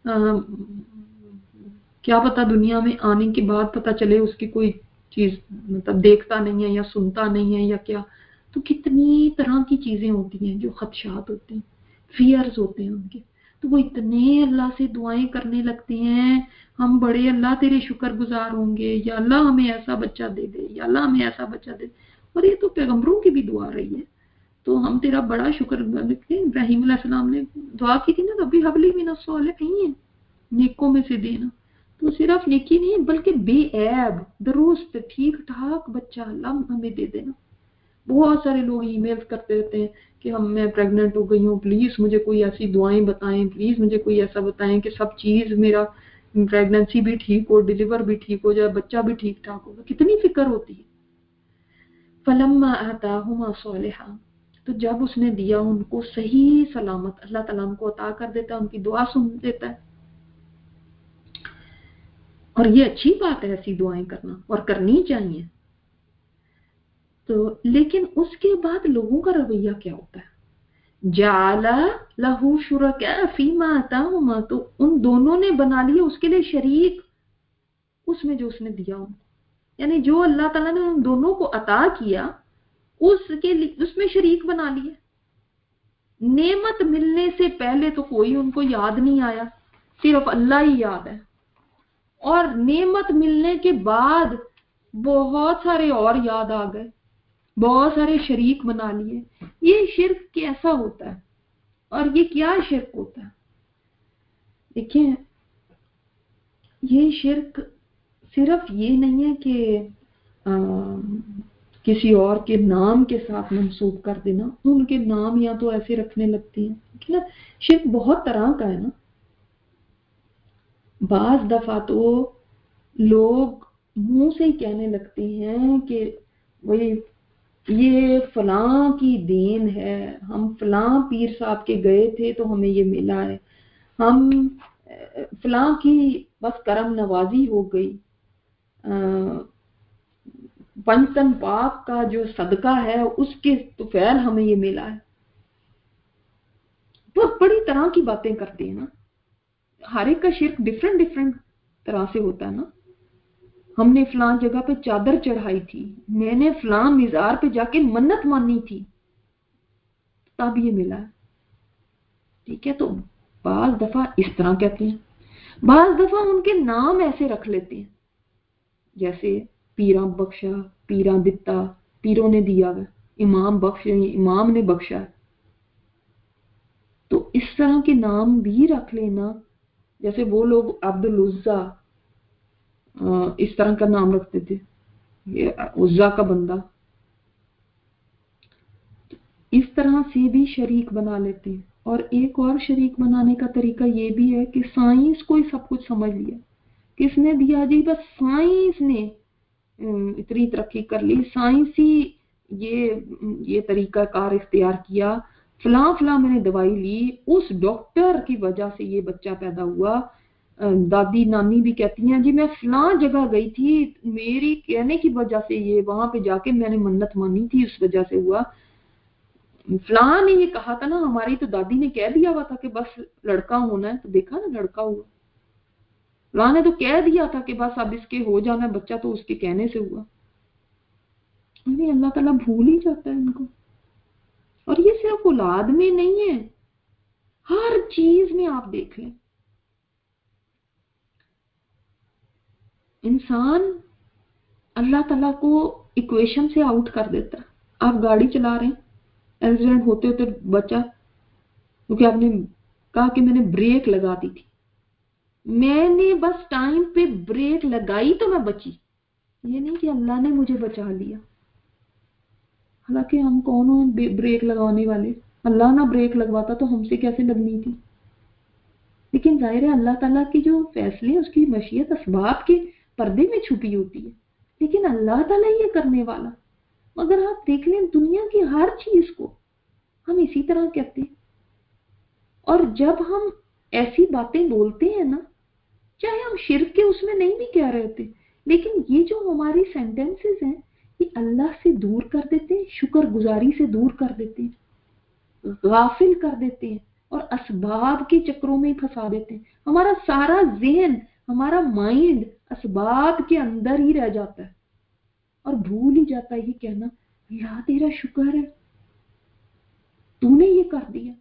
کیا پتا دنیا میں آنے کے بعد پتا چلے اس کی کوئی چیز مطلب دیکھتا نہیں ہے یا سنتا نہیں ہے یا کیا. تو کتنی طرح کی چیزیں ہوتی ہیں جو خدشات ہوتے ہیں، فیئرز ہوتے ہیں ان کے. تو وہ اتنے اللہ سے دعائیں کرنے لگتے ہیں، ہم بڑے اللہ تیرے شکر گزار ہوں گے، یا اللہ ہمیں ایسا بچہ دے دے، یا اللہ ہمیں ایسا بچہ دے. اور یہ تو پیغمبروں کی بھی دعا رہی ہے. تو ہم تیرا بڑا شکر، ابراہیم علیہ السلام نے دعا کی تھی نا، ربی حبلی من الصالحین، نیکوں میں سے دینا. تو صرف نیکی نہیں بلکہ بے عیب درست ٹھیک ٹھاک بچہ اللہ ہمیں دے دینا. بہت سارے لوگ ای میل کرتے رہتے ہیں کہ میں پریگننٹ ہو گئی ہوں، پلیز مجھے کوئی ایسی دعائیں بتائیں، پلیز مجھے کوئی ایسا بتائیں کہ سب چیز میرا پریگننسی بھی ٹھیک ہو، ڈیلیور بھی ٹھیک ہو جائے، بچہ بھی ٹھیک ٹھاک ہوگا. کتنی فکر ہوتی ہے. فلما آتاہما صالحا، تو جب اس نے دیا ان کو صحیح سلامت، اللہ تعالیٰ ان کو عطا کر دیتا ہے، ان کی دعا سن دیتا ہے. اور یہ اچھی بات ہے ایسی دعائیں کرنا، اور کرنی چاہیے. تو لیکن اس کے بعد لوگوں کا رویہ کیا ہوتا ہے؟ جعل لہ شرکاء فیما آتاہما، تو ان دونوں نے بنا لیے اس کے لیے شریک اس میں جو اس نے دیا ان کو. یعنی جو اللہ تعالیٰ نے ان دونوں کو عطا کیا اس میں شریک بنا لیے. نعمت ملنے سے پہلے تو کوئی ان کو یاد نہیں آیا، صرف اللہ ہی یاد ہے. اور نعمت ملنے کے بعد بہت سارے اور یاد آ گئے، بہت سارے شریک بنا لیے. یہ شرک کیسا ہوتا ہے اور یہ کیا شرک ہوتا ہے؟ دیکھیں، یہ شرک صرف یہ نہیں ہے کہ کسی اور کے نام کے ساتھ منسوب کر دینا. ان کے نام یا تو ایسے رکھنے لگتے ہیں نا. شرک بہت طرح کا ہے نا. بعض دفعہ تو لوگ منہ سے ہی کہنے لگتے ہیں کہ وہی یہ فلاں کی دین ہے، ہم فلاں پیر صاحب کے گئے تھے تو ہمیں یہ ملا ہے، ہم فلاں کی بس کرم نوازی ہو گئی، پنچتن پاک کا جو صدقہ ہے اس کے طفیل ہمیں یہ ملا ہے. بہت بڑی طرح کی باتیں کرتے ہیں نا. ہر ایک کا شرک ڈیفرنٹ طرح سے ہوتا ہے نا. ہم نے فلاں جگہ پہ چادر چڑھائی تھی، میں نے فلاں مزار پہ جا کے منت مانی تھی تب یہ ملا ہے. ٹھیک ہے، تو بعض دفعہ اس طرح کہتے ہیں، بعض دفعہ ان کے نام ایسے رکھ لیتے ہیں جیسے پیراں بخشا، پیراں دتا، پیروں نے دیا ہے، امام بخش، امام نے بخشا ہے. تو اس طرح کے نام بھی رکھ لینا. جیسے وہ لوگ عبد العزا اس طرح کا نام رکھتے تھے، یہ عزا کا بندہ. اس طرح سے بھی شریک بنا لیتے ہیں. اور ایک اور شریک بنانے کا طریقہ یہ بھی ہے کہ سائنس کو ہی سب کچھ سمجھ لیا. کس نے دیا جی؟ بس سائنس نے اتنی ترقی کر لی، سائنسی یہ طریقہ کار اختیار کیا، فلاں فلاں میں نے دوائی لی، اس ڈاکٹر کی وجہ سے یہ بچہ پیدا ہوا. دادی نانی بھی کہتی ہیں جی میں فلاں جگہ گئی تھی، میری کہنے کی وجہ سے یہ وہاں پہ جا کے میں نے منت مانی تھی، اس وجہ سے ہوا. فلاں نے یہ کہا تھا نا، ہماری تو دادی نے کہہ دیا ہوا تھا کہ بس لڑکا ہونا ہے، تو دیکھا نا لڑکا ہوا. فلاں نے تو کہہ دیا تھا کہ بس اب اس کے ہو جانا ہے بچہ، تو اس کے کہنے سے ہوا. ارے اللہ تعالیٰ بھول ہی جاتا ہے ان کو. اور یہ صرف اولاد میں نہیں ہے، ہر چیز میں آپ دیکھ لیں. انسان اللہ تعالیٰ کو ایکویشن سے آؤٹ کر دیتا ہے. آپ گاڑی چلا رہے ہیں، ایکسیڈنٹ ہوتے ہوتے بچا، کیونکہ آپ نے کہا کہ میں نے بریک لگا دی تھی، میں نے بس ٹائم پہ بریک لگائی تو میں بچی. یہ نہیں کہ اللہ نے مجھے بچا لیا. حالانکہ ہم کون ہیں بریک لگانے والے؟ اللہ نہ بریک لگواتا تو ہم سے کیسے لگنی تھی. لیکن ظاہر ہے اللہ تعالیٰ کی جو فیصلے، اس کی مشیت اسباب کے پردے میں چھپی ہوتی ہے. لیکن اللہ تعالیٰ یہ کرنے والا. مگر آپ دیکھ لیں دنیا کی ہر چیز کو ہم اسی طرح کہتے ہیں. اور جب ہم ایسی باتیں بولتے ہیں نا، چاہے ہم شرک کے اس میں نہیں بھی کہہ رہے تھے، لیکن یہ جو ہماری سینٹنسز ہیں یہ اللہ سے دور کر دیتے ہیں، شکر گزاری سے دور کر دیتے ہیں، غافل کر دیتے ہیں، اور اسباب کے چکروں میں پھنسا دیتے ہیں. ہمارا سارا ذہن، ہمارا مائنڈ اسباب کے اندر ہی رہ جاتا ہے اور بھول ہی جاتا ہے یہ کہنا اللہ تیرا شکر ہے تو نے یہ کر دیا.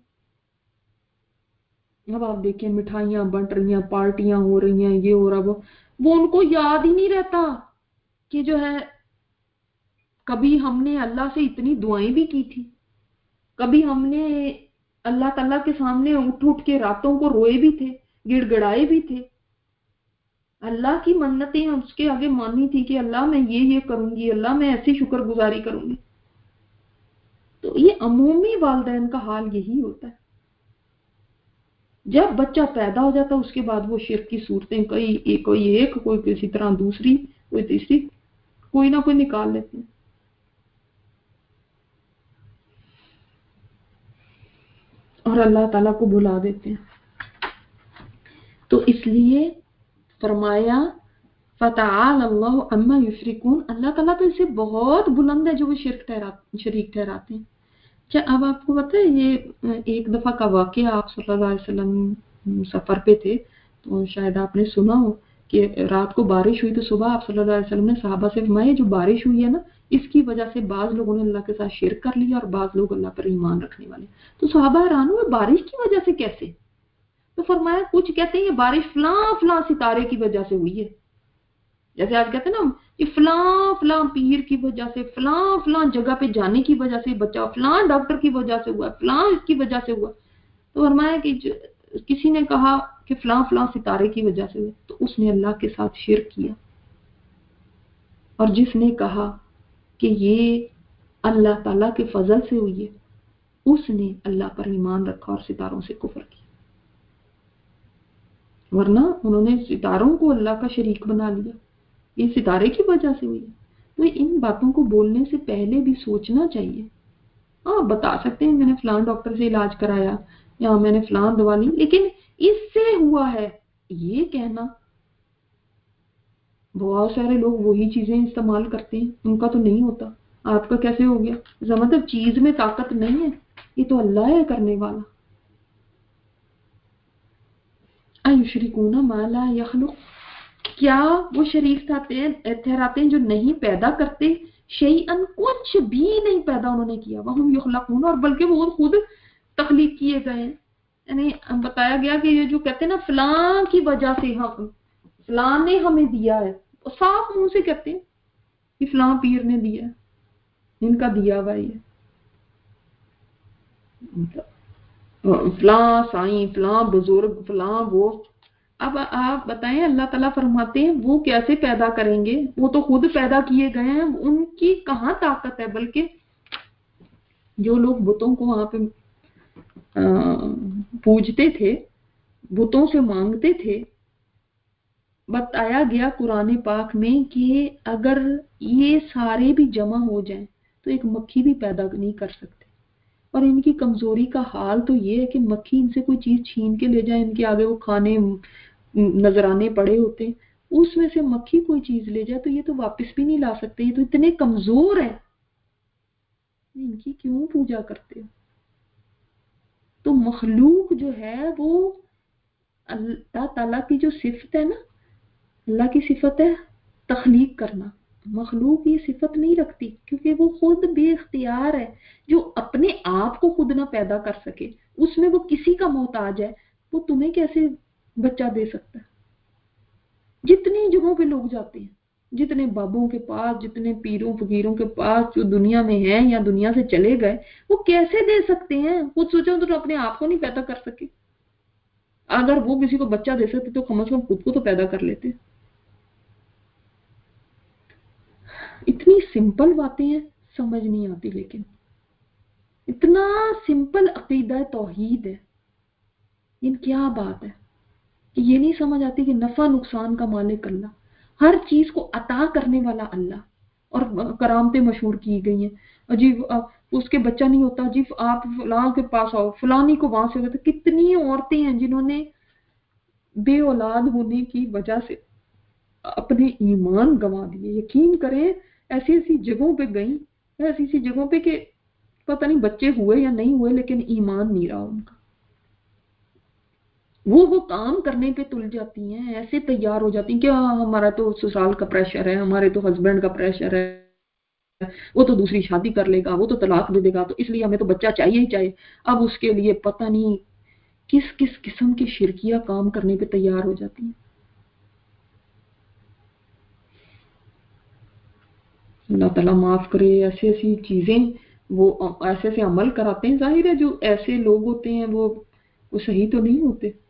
اب آپ دیکھیں مٹھائیاں بنٹ رہی ہیں، پارٹیاں ہو رہی ہیں، یہ ہو رہا وہ ان کو یاد ہی نہیں رہتا کہ جو ہے کبھی ہم نے اللہ سے اتنی دعائیں بھی کی تھی. کبھی ہم نے اللہ تعالیٰ کے سامنے اٹھ اٹھ کے راتوں کو روئے بھی تھے، گڑ گڑائے بھی تھے، اللہ کی منتیں اس کے آگے مانی تھی کہ اللہ میں یہ کروں گی، اللہ میں ایسی شکر گزاری کروں گی۔ تو یہ عمومی والدین کا حال یہی ہوتا ہے۔ جب بچہ پیدا ہو جاتا ہے اس کے بعد وہ شرک کی صورتیں کوئی ایک، کوئی کسی طرح دوسری، کوئی تیسری، کوئی نہ کوئی نکال لیتے ہیں، اور اللہ تعالیٰ کو بھلا دیتے ہیں۔ تو اس لیے فرمایا فتعال اللہ عما یشرکون، اللہ تعالیٰ تو اسے بہت بلند ہے جو وہ شریک ٹھہراتے ہیں۔ اچھا، اب آپ کو پتہ ہے یہ ایک دفعہ کا واقعہ، آپ صلی اللہ علیہ وسلم سفر پہ تھے تو شاید آپ نے سنا ہو کہ رات کو بارش ہوئی تو صبح آپ صلی اللہ علیہ وسلم نے صحابہ سے فرمایا جو بارش ہوئی ہے نا، اس کی وجہ سے بعض لوگوں نے اللہ کے ساتھ شرک کر لیا اور بعض لوگ اللہ پر ایمان رکھنے والے۔ تو صحابہ حیران ہوئے بارش کی وجہ سے کیسے؟ تو فرمایا کچھ کہتے ہیں یہ بارش فلاں فلاں ستارے کی وجہ سے ہوئی ہے، جیسے آج کہتے ہیں نا کہ فلاں فلاں پیر کی وجہ سے، فلاں فلاں جگہ پہ جانے کی وجہ سے بچہ، فلاں ڈاکٹر کی وجہ سے ہوا، فلاں اس کی وجہ سے ہوا۔ تو فرمایا کہ کسی نے کہا کہ فلاں فلاں ستارے کی وجہ سے ہوئے، تو اس نے اللہ کے ساتھ شرک کیا، اور جس نے کہا کہ یہ اللہ تعالیٰ کے فضل سے ہوئی ہے، اس نے اللہ پر ایمان رکھا اور ستاروں سے کفر کیا، ورنہ انہوں نے ستاروں کو اللہ کا شریک بنا لیا، یہ ستارے کی وجہ سے ہوئی ہے۔ تو ان باتوں کو بولنے سے پہلے بھی سوچنا چاہیے۔ ہاں بتا سکتے ہیں میں نے فلاں ڈاکٹر سے علاج کرایا یا میں نے فلاں دوا لی، لیکن اس سے ہوا ہے یہ کہنا، بہت سارے لوگ وہی چیزیں استعمال کرتے ہیں، ان کا تو نہیں ہوتا، آپ کا کیسے ہو گیا؟ مطلب چیز میں طاقت نہیں ہے، یہ تو اللہ ہے کرنے والا۔ ایشرکون ما لا یخلق، کیا وہ شریک ٹھہراتے ہیں جو نہیں پیدا کرتے، شیئن کچھ بھی نہیں پیدا انہوں نے کیا، وہم یخلقون، اور بلکہ وہ خود تخلیق کیے گئے ہیں۔ یعنی بتایا گیا کہ یہ جو کہتے ہیں نا فلاں کی وجہ سے ہم، فلاں نے ہمیں دیا ہے، صاف منہ سے کہتے ہیں کہ فلاں پیر نے دیا ہے، ان کا دیا ہوا یہ، فلاں سائیں، فلاں بزرگ، فلاں وہ۔ اب آپ بتائیں اللہ تعالیٰ فرماتے ہیں وہ کیسے پیدا کریں گے، وہ تو خود پیدا کیے گئے ہیں، ان کی کہاں طاقت ہے؟ بلکہ جو لوگ بتوں کو وہاں پہ پوجتے تھے، بتوں سے مانگتے تھے، بتایا گیا قرآن پاک میں کہ اگر یہ سارے بھی جمع ہو جائیں تو ایک مکھی بھی پیدا نہیں کر سکتے، اور ان کی کمزوری کا حال تو یہ ہے کہ مکھی ان سے کوئی چیز چھین کے لے جائے، ان کے آگے وہ کھانے نذرانے پڑے ہوتے ہیں، اس میں سے مکھی کوئی چیز لے جائے تو یہ تو واپس بھی نہیں لا سکتے، یہ تو اتنے کمزور ہیں، ان کی کیوں پوجا کرتے ہو؟ تو مخلوق جو ہے وہ اللہ تعالیٰ کی جو صفت ہے نا، اللہ کی صفت ہے تخلیق کرنا، مخلوق یہ صفت نہیں رکھتی، کیونکہ وہ خود بے اختیار ہے۔ جو اپنے آپ کو خود نہ پیدا کر سکے، اس میں وہ کسی کا محتاج ہے، وہ تمہیں کیسے بچہ دے سکتا ہے؟ جتنی جگہوں پہ لوگ جاتے ہیں، جتنے بابوں کے پاس، جتنے پیروں فقیروں کے پاس جو دنیا میں ہیں یا دنیا سے چلے گئے، وہ کیسے دے سکتے ہیں؟ خود سوچو تو اپنے آپ کو نہیں پیدا کر سکے، اگر وہ کسی کو بچہ دے سکتے تو کم از کم خود کو تو پیدا کر لیتے۔ اتنی سمپل باتیں ہیں، سمجھ نہیں آتی، لیکن اتنا سمپل عقیدہ توحید ہے، یہ کیا بات ہے کہ یہ نہیں سمجھ آتی کہ نفع نقصان کا مالک اللہ، ہر چیز کو عطا کرنے والا اللہ، اور کرامتیں مشہور کی گئی ہیں، جی اس کے بچہ نہیں ہوتا، جی آپ فلاں کے پاس آؤ، فلانی کو وہاں سے ہوتا۔ کتنی عورتیں ہیں جنہوں نے بے اولاد ہونے کی وجہ سے اپنے ایمان گنوا دیے، یقین کریں ایسی ایسی جگہوں پہ گئیں، ایسی ایسی جگہوں پہ کہ پتہ نہیں بچے ہوئے یا نہیں ہوئے، لیکن ایمان نہیں رہا ان کا، وہ کام کرنے پہ تل جاتی ہیں، ایسے تیار ہو جاتی ہیں کہ ہمارا تو سسرال کا پریشر ہے، ہمارے تو ہسبینڈ کا پریشر ہے، وہ تو دوسری شادی کر لے گا، وہ تو طلاق دے دے گا، تو اس لیے ہمیں تو بچہ چاہیے ہی چاہیے۔ اب اس کے لیے پتہ نہیں کس کس قسم کے شرکیہ کام کرنے پہ تیار ہو جاتی ہیں۔ اللہ تعالیٰ معاف کرے، ایسی ایسی چیزیں وہ ایسے سے عمل کراتے ہیں، ظاہر ہے جو ایسے لوگ ہوتے ہیں وہ صحیح تو نہیں ہوتے۔